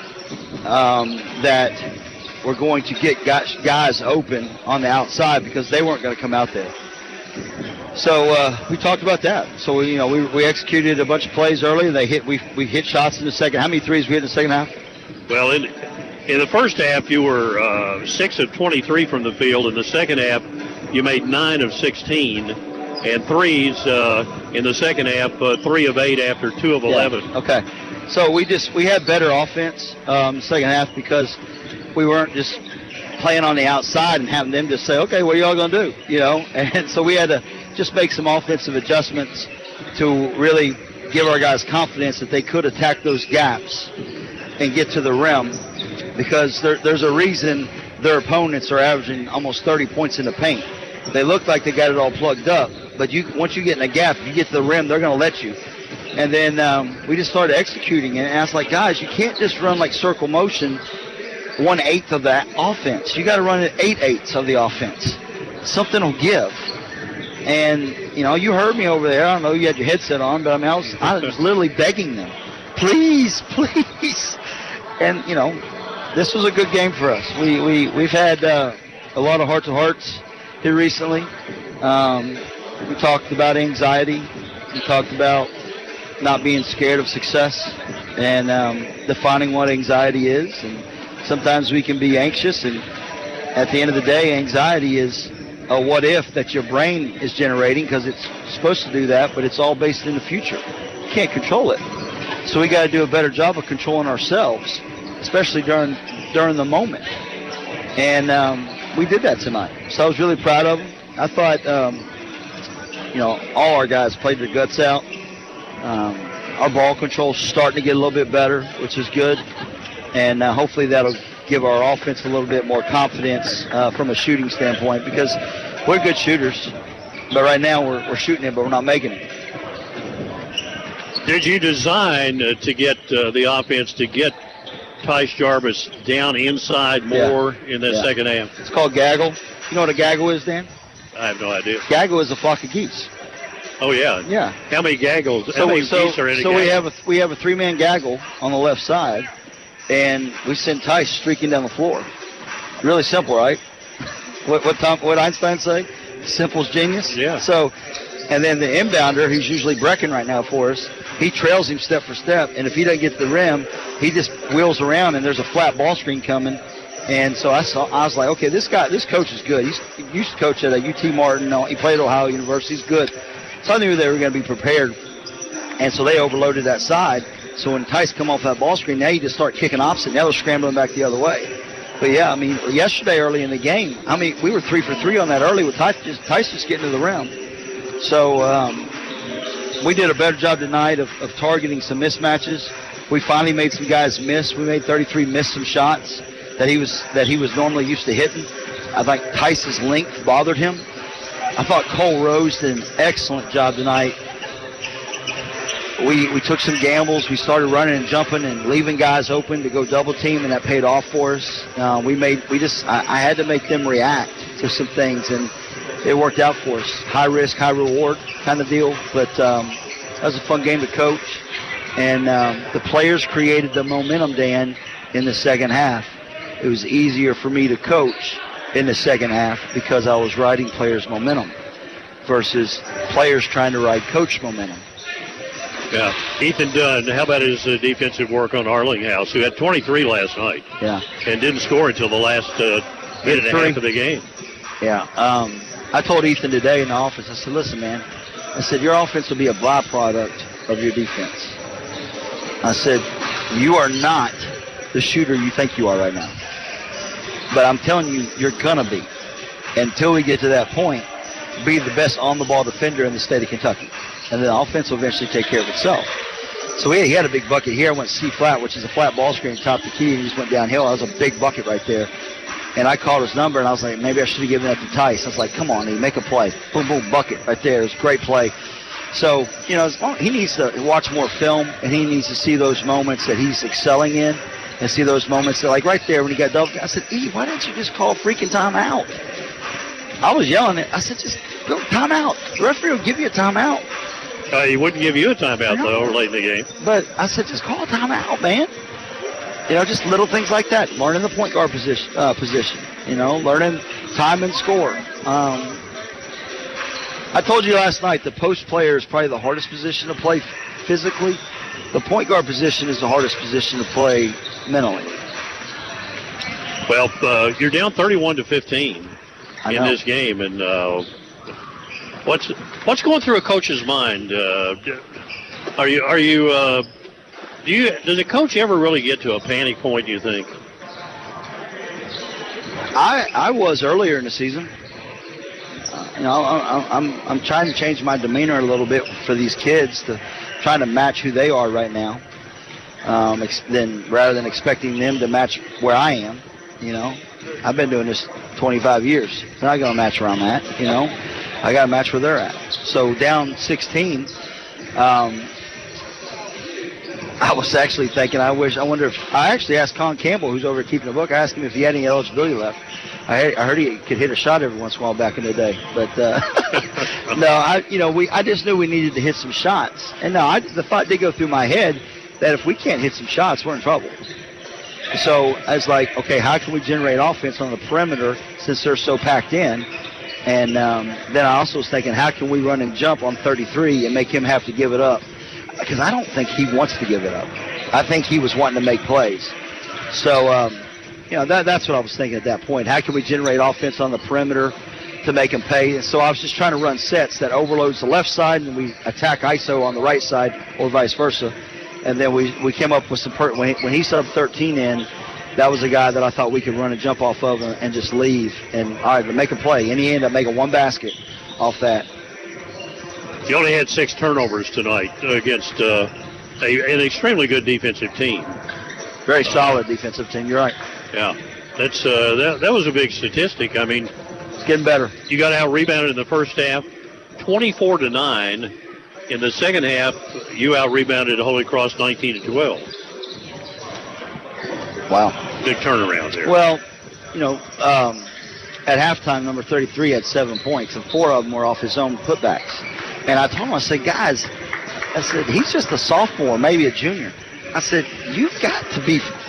that we're going to get guys open on the outside because they weren't going to come out there. So we talked about that. So we executed a bunch of plays early. We hit shots in the second. How many threes we hit in the second half? Well, in the first half, you were 6 of 23 from the field. In the second half, you made 9 of 16. And threes in the second half, 3 of 8 after 2 of 11. Yeah. Okay. So we had better offense second half because we weren't just playing on the outside and having them just say, okay, what are y'all going to do? And so we had to just make some offensive adjustments to really give our guys confidence that they could attack those gaps and get to the rim, because there's a reason their opponents are averaging almost 30 points in the paint. They look like they got it all plugged up, but once you get in a gap, you get to the rim, they're going to let you. And then we just started executing it, and I was like, guys, you can't just run like circle motion 1/8 of that offense. You got to run it 8/8 of the offense. Something will give. And, you heard me over there. I don't know, you had your headset on, but I was literally begging them, please, please. And, this was a good game for us. We've had a lot of heart-to-hearts here recently. We talked about anxiety. We talked about not being scared of success and defining what anxiety is. And sometimes we can be anxious, and at the end of the day, anxiety is a what if that your brain is generating because it's supposed to do that, but it's all based in the future. You can't control it. So we got to do a better job of controlling ourselves, especially during the moment. And we did that tonight. So I was really proud of them. I thought, all our guys played their guts out. Our ball control's starting to get a little bit better, which is good. And hopefully that'll give our offense a little bit more confidence from a shooting standpoint, because we're good shooters. But right now we're shooting it, but we're not making it. Did you design to get the offense to get Tice Jarvis down inside more in the second half? It's called gaggle. You know what a gaggle is, Dan? I have no idea. Gaggle is a flock of geese. Oh, yeah. Yeah. How many gaggles? How many geese are in a gaggle? So we have a 3-man gaggle on the left side, and we send Tice streaking down the floor. Really simple, right? What Einstein say? Simple's genius. Yeah. So, and then the inbounder, who's usually Brecken right now for us, he trails him step for step, and if he doesn't get to the rim, he just wheels around, and there's a flat ball screen coming. And so I was like, okay, this coach is good. He used to coach at UT Martin. He played at Ohio University. He's good. So I knew they were going to be prepared. And so they overloaded that side. So when Tice come off that ball screen, now you just start kicking opposite. Now they're scrambling back the other way. But, yeah, yesterday early in the game, we were 3 for 3 on that early with Tice just getting to the rim. So we did a better job tonight of targeting some mismatches. We finally made some guys miss. We made 33 miss some shots that he was normally used to hitting. I think Tice's length bothered him. I thought Cole Rose did an excellent job tonight. We took some gambles. We started running and jumping and leaving guys open to go double team, and that paid off for us. I had to make them react to some things, and it worked out for us. High risk, high reward kind of deal. But that was a fun game to coach, and the players created the momentum, Dan, in the second half. It was easier for me to coach in the second half because I was riding players' momentum versus players trying to ride coach momentum. Yeah. Ethan Dunn, how about his defensive work on Arlinghouse, who had 23 last night? Yeah. And didn't score until the last minute and a half of the game. Yeah. I told Ethan today in the office, I said, listen, man, I said, your offense will be a byproduct of your defense. I said, you are not the shooter you think you are right now. But I'm telling you, you're going to be. Until we get to that point, be the best on-the-ball defender in the state of Kentucky. And then the offense will eventually take care of itself. So he had a big bucket here. I went C-flat, which is a flat ball screen, top the key, and he just went downhill. That was a big bucket right there. And I called his number, and I was like, maybe I should have given that to Tice. I was like, come on, Lee, make a play. Boom, boom, bucket right there. It was a great play. So, he needs to watch more film, and he needs to see those moments that he's excelling in, and see those moments that, like right there when he got double. I said, why didn't you just call freaking timeout? I was yelling it. I said, just go timeout. The referee will give you a timeout. He wouldn't give you a timeout, though, late in the game. But I said, just call a timeout, man. You know, just little things like that. Learning the point guard position. You know, learning time and score. I told you last night the post player is probably the hardest position to play physically. The point guard position is the hardest position to play mentally. Well, you're down 31-15 in this game, and what's going through a coach's mind? Does a coach ever really get to a panic point, do you think? I was earlier in the season. You know, I'm trying to change my demeanor a little bit for these kids to try to match who they are right now, rather than expecting them to match where I am. You know, I've been doing this 25 years. They're not going to match where I'm at. You know, I got to match where they're at. So down 16. I was actually thinking, I wonder if I actually asked Con Campbell, who's over keeping the book. I asked him if he had any eligibility left. I heard he could hit a shot every once in a while back in the day, but no, I just knew we needed to hit some shots. And no, the thought did go through my head that if we can't hit some shots, we're in trouble. So I was like, okay, how can we generate offense on the perimeter since they're so packed in? And then I also was thinking, how can we run and jump on 33 and make him have to give it up? Because I don't think he wants to give it up. I think he was wanting to make plays. So, that's what I was thinking at that point. How can we generate offense on the perimeter to make him pay? And so I was just trying to run sets that overloads the left side, and we attack ISO on the right side, or vice versa. And then we came up with some when he set up 13 in, that was a guy that I thought we could run and jump off of and just leave. And all right, make a play. And he ended up making one basket off that. You only had 6 turnovers tonight against an extremely good defensive team. Very solid defensive team. You're right. Yeah, that's that was a big statistic. I mean, it's getting better. You got out-rebounded in the first half, 24-9. In the second half, you out-rebounded Holy Cross 19-12. Wow. Big turnaround there. Well, at halftime, number 33 had 7 points, and 4 of them were off his own putbacks. And I told him, I said, guys, he's just a sophomore, maybe a junior. I said, you've got to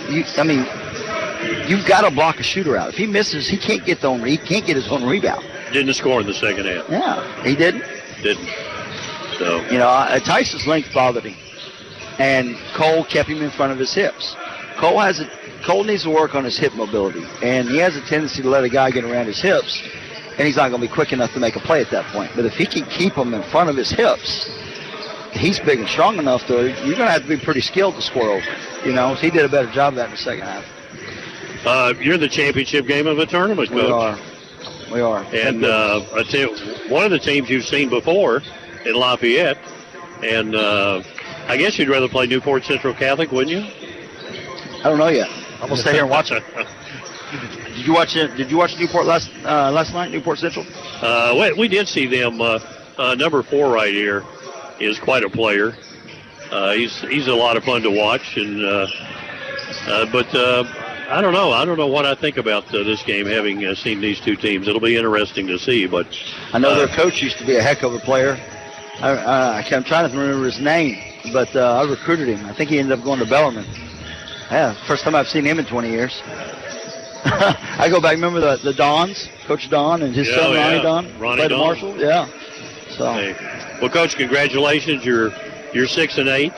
block a shooter out. If he misses, he can't get his own rebound. Didn't score in the second half. Yeah, he didn't. So Tice's length bothered him, and Cole kept him in front of his hips. Cole needs to work on his hip mobility, and he has a tendency to let a guy get around his hips, and he's not going to be quick enough to make a play at that point. But if he can keep him in front of his hips, he's big and strong enough to, you're going to have to be pretty skilled to score over. So he did a better job of that in the second half. You're in the championship game of a tournament, Coach. We are. And one of the teams you've seen before in Lafayette, and I guess you'd rather play Newport Central Catholic, wouldn't you? I don't know yet. I'm gonna stay here and watch it. Did you watch it? Did you watch Newport last night? Newport Central? We did see them. Number 4 right here is quite a player. He's a lot of fun to watch, and but I don't know. I don't know what I think about this game, having seen these two teams. It'll be interesting to see. But I know their coach used to be a heck of a player. I'm trying to remember his name, but I recruited him. I think he ended up going to Bellarmine. Yeah, first time I've seen him in 20 years. I go back, remember the Dons, Coach Don and his son Ronnie Don, played at Marshall. Yeah. So. Hey. Well, Coach, congratulations. You're 6-8.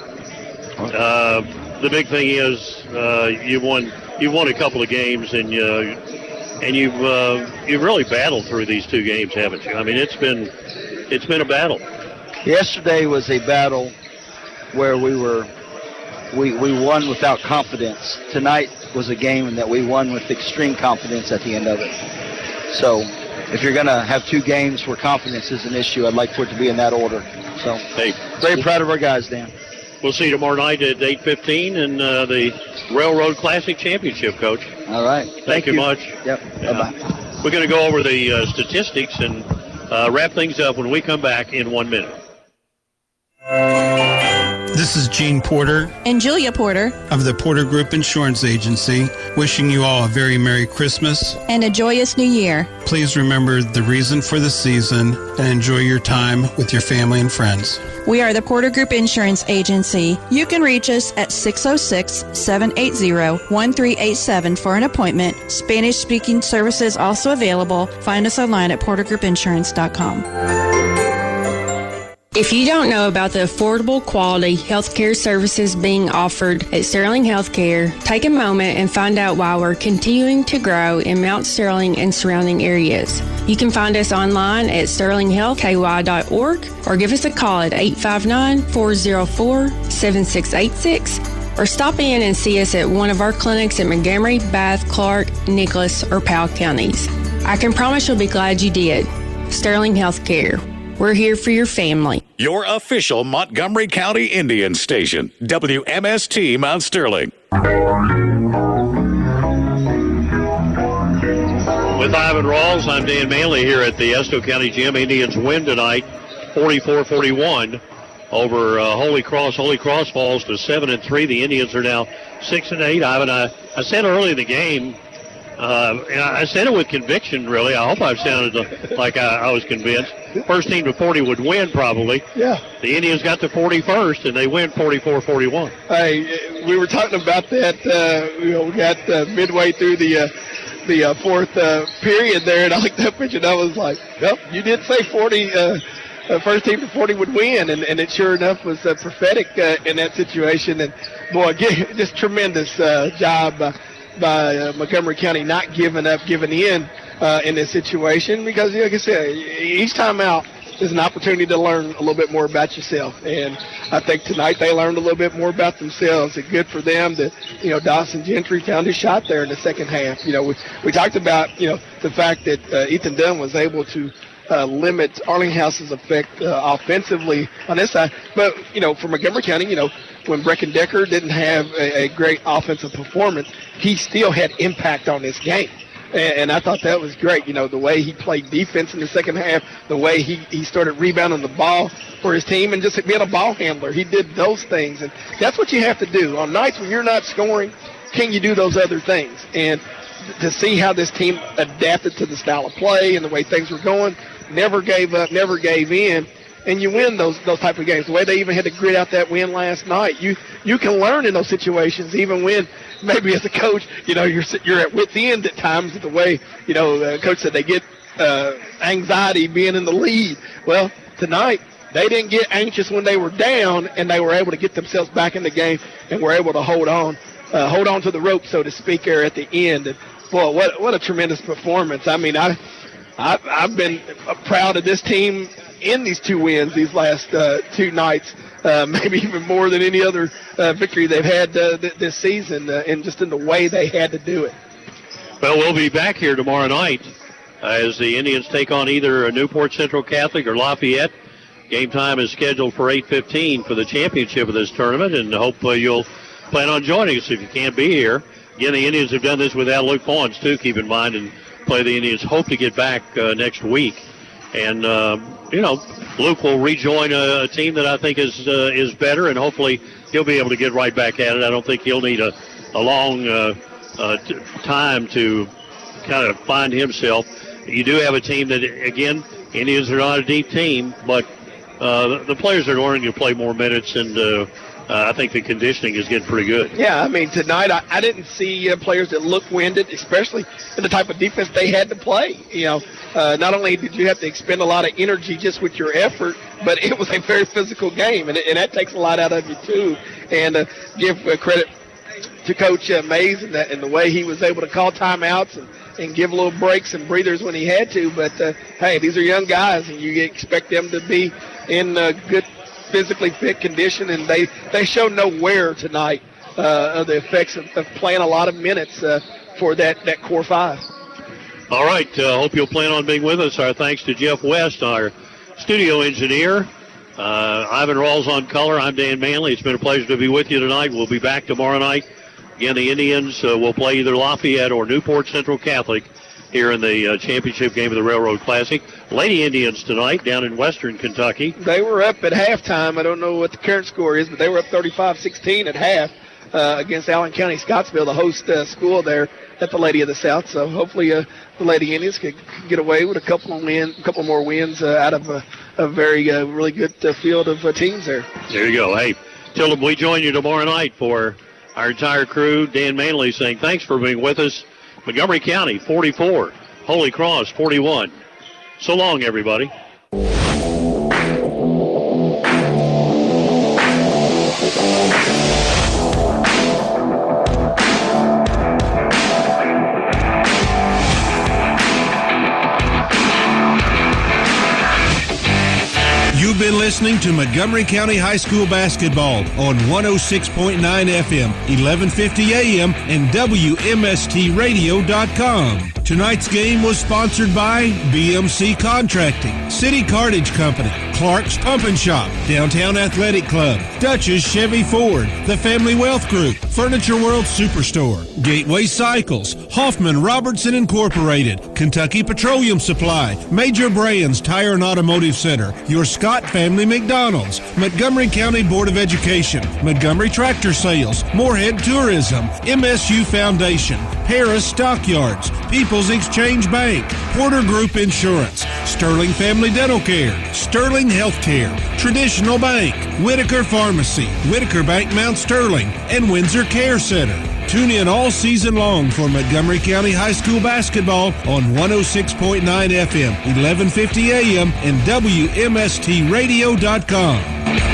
The big thing is you've won a couple of games, and you've really battled through these 2 games, haven't you? I mean, it's been a battle. Yesterday was a battle where we won without confidence. Tonight was a game that we won with extreme confidence at the end of it. So if you're going to have 2 games where confidence is an issue, I'd like for it to be in that order. So very proud of our guys, Dan. We'll see you tomorrow night at 8:15 in the Railroad Classic Championship, Coach. All right. Thank you much. Yep. Yeah. Bye-bye. We're going to go over the statistics and wrap things up when we come back in 1 minute. The This is Gene Porter and Julia Porter of the Porter Group Insurance Agency, wishing you all a very Merry Christmas and a joyous New Year. Please remember the reason for the season and enjoy your time with your family and friends. We are the Porter Group Insurance Agency. You can reach us at 606-780-1387 for an appointment. Spanish-speaking services also available. Find us online at portergroupinsurance.com. If you don't know about the affordable quality healthcare services being offered at Sterling Healthcare, take a moment and find out why we're continuing to grow in Mount Sterling and surrounding areas. You can find us online at sterlinghealthky.org or give us a call at 859-404-7686 or stop in and see us at one of our clinics at Montgomery, Bath, Clark, Nicholas, or Powell counties. I can promise you'll be glad you did. Sterling Healthcare. We're here for your family. Your official Montgomery County Indian station, WMST Mount Sterling. With Ivan Rawls, I'm Dan Manley here at the Estill County Gym. Indians win tonight, 44-41 over Holy Cross. Holy Cross falls to 7-3. The Indians are now 6-8. Ivan, I said early in the game, and I said it with conviction, really. I hope I've sounded like I was convinced. First team to 40 would win, probably. Yeah. The Indians got to 40 first, and they win 44-41. Hey, we were talking about that. We got midway through the fourth period there, and I looked up at you, and I was like, "Yep, you did say 40. First team to 40 would win," and it sure enough was prophetic in that situation. And boy, just tremendous job by Montgomery County not giving up, giving in this situation, because like I said, each time out is an opportunity to learn a little bit more about yourself. And I think tonight they learned a little bit more about themselves. It's good for them that, Dawson Gentry found his shot there in the second half. We talked about, the fact that Ethan Dunn was able to limit Arlinghouse's effect offensively on this side. But, for Montgomery County, when Brecken Decker didn't have a great offensive performance, he still had impact on this game. And I thought that was great. The way he played defense in the second half, the way he started rebounding the ball for his team and just being a ball handler. He did those things. And that's what you have to do. On nights when you're not scoring, can you do those other things? And to see how this team adapted to the style of play and the way things were going, never gave up, never gave in, and you win those type of games. The way they even had to grit out that win last night, you can learn in those situations, even when maybe as a coach, you're at wit's end at times. The way the coach said they get anxiety being in the lead. Well, tonight they didn't get anxious when they were down, and they were able to get themselves back in the game and were able to hold on to the rope, so to speak, there at the end. And boy, what a tremendous performance! I mean, I've been proud of this team in these two wins these last two nights, maybe even more than any other victory they've had this season, and just in the way they had to do it. Well, we'll be back here tomorrow night as the Indians take on either Newport Central Catholic or Lafayette. Game time is scheduled for 8:15 for the championship of this tournament, and hope you'll plan on joining us if you can't be here. Again, the Indians have done this without Luke Fawns, too, keep in mind, and play the Indians. Hope to get back next week. And, Luke will rejoin a team that I think is better, and hopefully he'll be able to get right back at it. I don't think he'll need a long time to kind of find himself. You do have a team that, again, Indians are not a deep team, but the players are learning to play more minutes, and I think the conditioning is getting pretty good. Yeah, I mean, tonight I didn't see players that look winded, especially in the type of defense they had to play. Not only did you have to expend a lot of energy just with your effort, but it was a very physical game, and that takes a lot out of you, too. And give credit to Coach Mays and the way he was able to call timeouts and give little breaks and breathers when he had to. But, hey, these are young guys, and you expect them to be in good physically fit condition, and they show no wear tonight of the effects of playing a lot of minutes for that core five. All right, hope you'll plan on being with us. Our thanks to Jeff West, our studio engineer. Ivan Rawls on color. I'm Dan Manley. It's been a pleasure to be with you tonight. We'll be back tomorrow night. Again, the Indians will play either Lafayette or Newport Central Catholic here in the championship game of the Railroad Classic. Lady Indians tonight down in western Kentucky. They were up at halftime. I don't know what the current score is, but they were up 35-16 at half against Allen County Scottsville, the host school there at the Lady of the South. So hopefully the Lady Indians could get away with a couple more wins out of a very really good field of teams there. There you go. Hey, tell them we join you tomorrow night for our entire crew. Dan Manley saying thanks for being with us. Montgomery County 44, Holy Cross 41. So long, everybody. You've been listening to Montgomery County High School basketball on 106.9 FM, 1150 AM, and WMSTradio.com. Tonight's game was sponsored by BMC Contracting, City Cartage Company, Clark's Pump and Shop, Downtown Athletic Club, Dutch's Chevy Ford, The Family Wealth Group, Furniture World Superstore, Gateway Cycles, Hoffman Robertson Incorporated, Kentucky Petroleum Supply, Major Brands Tire and Automotive Center, Your Scott Family McDonald's, Montgomery County Board of Education, Montgomery Tractor Sales, Moorhead Tourism, MSU Foundation, Harris Stockyards, People's Exchange Bank, Porter Group Insurance, Sterling Family Dental Care, Sterling Healthcare, Traditional Bank, Whitaker Pharmacy, Whitaker Bank Mount Sterling, and Windsor Care Center. Tune in all season long for Montgomery County High School basketball on 106.9 FM, 1150 AM, and WMSTradio.com.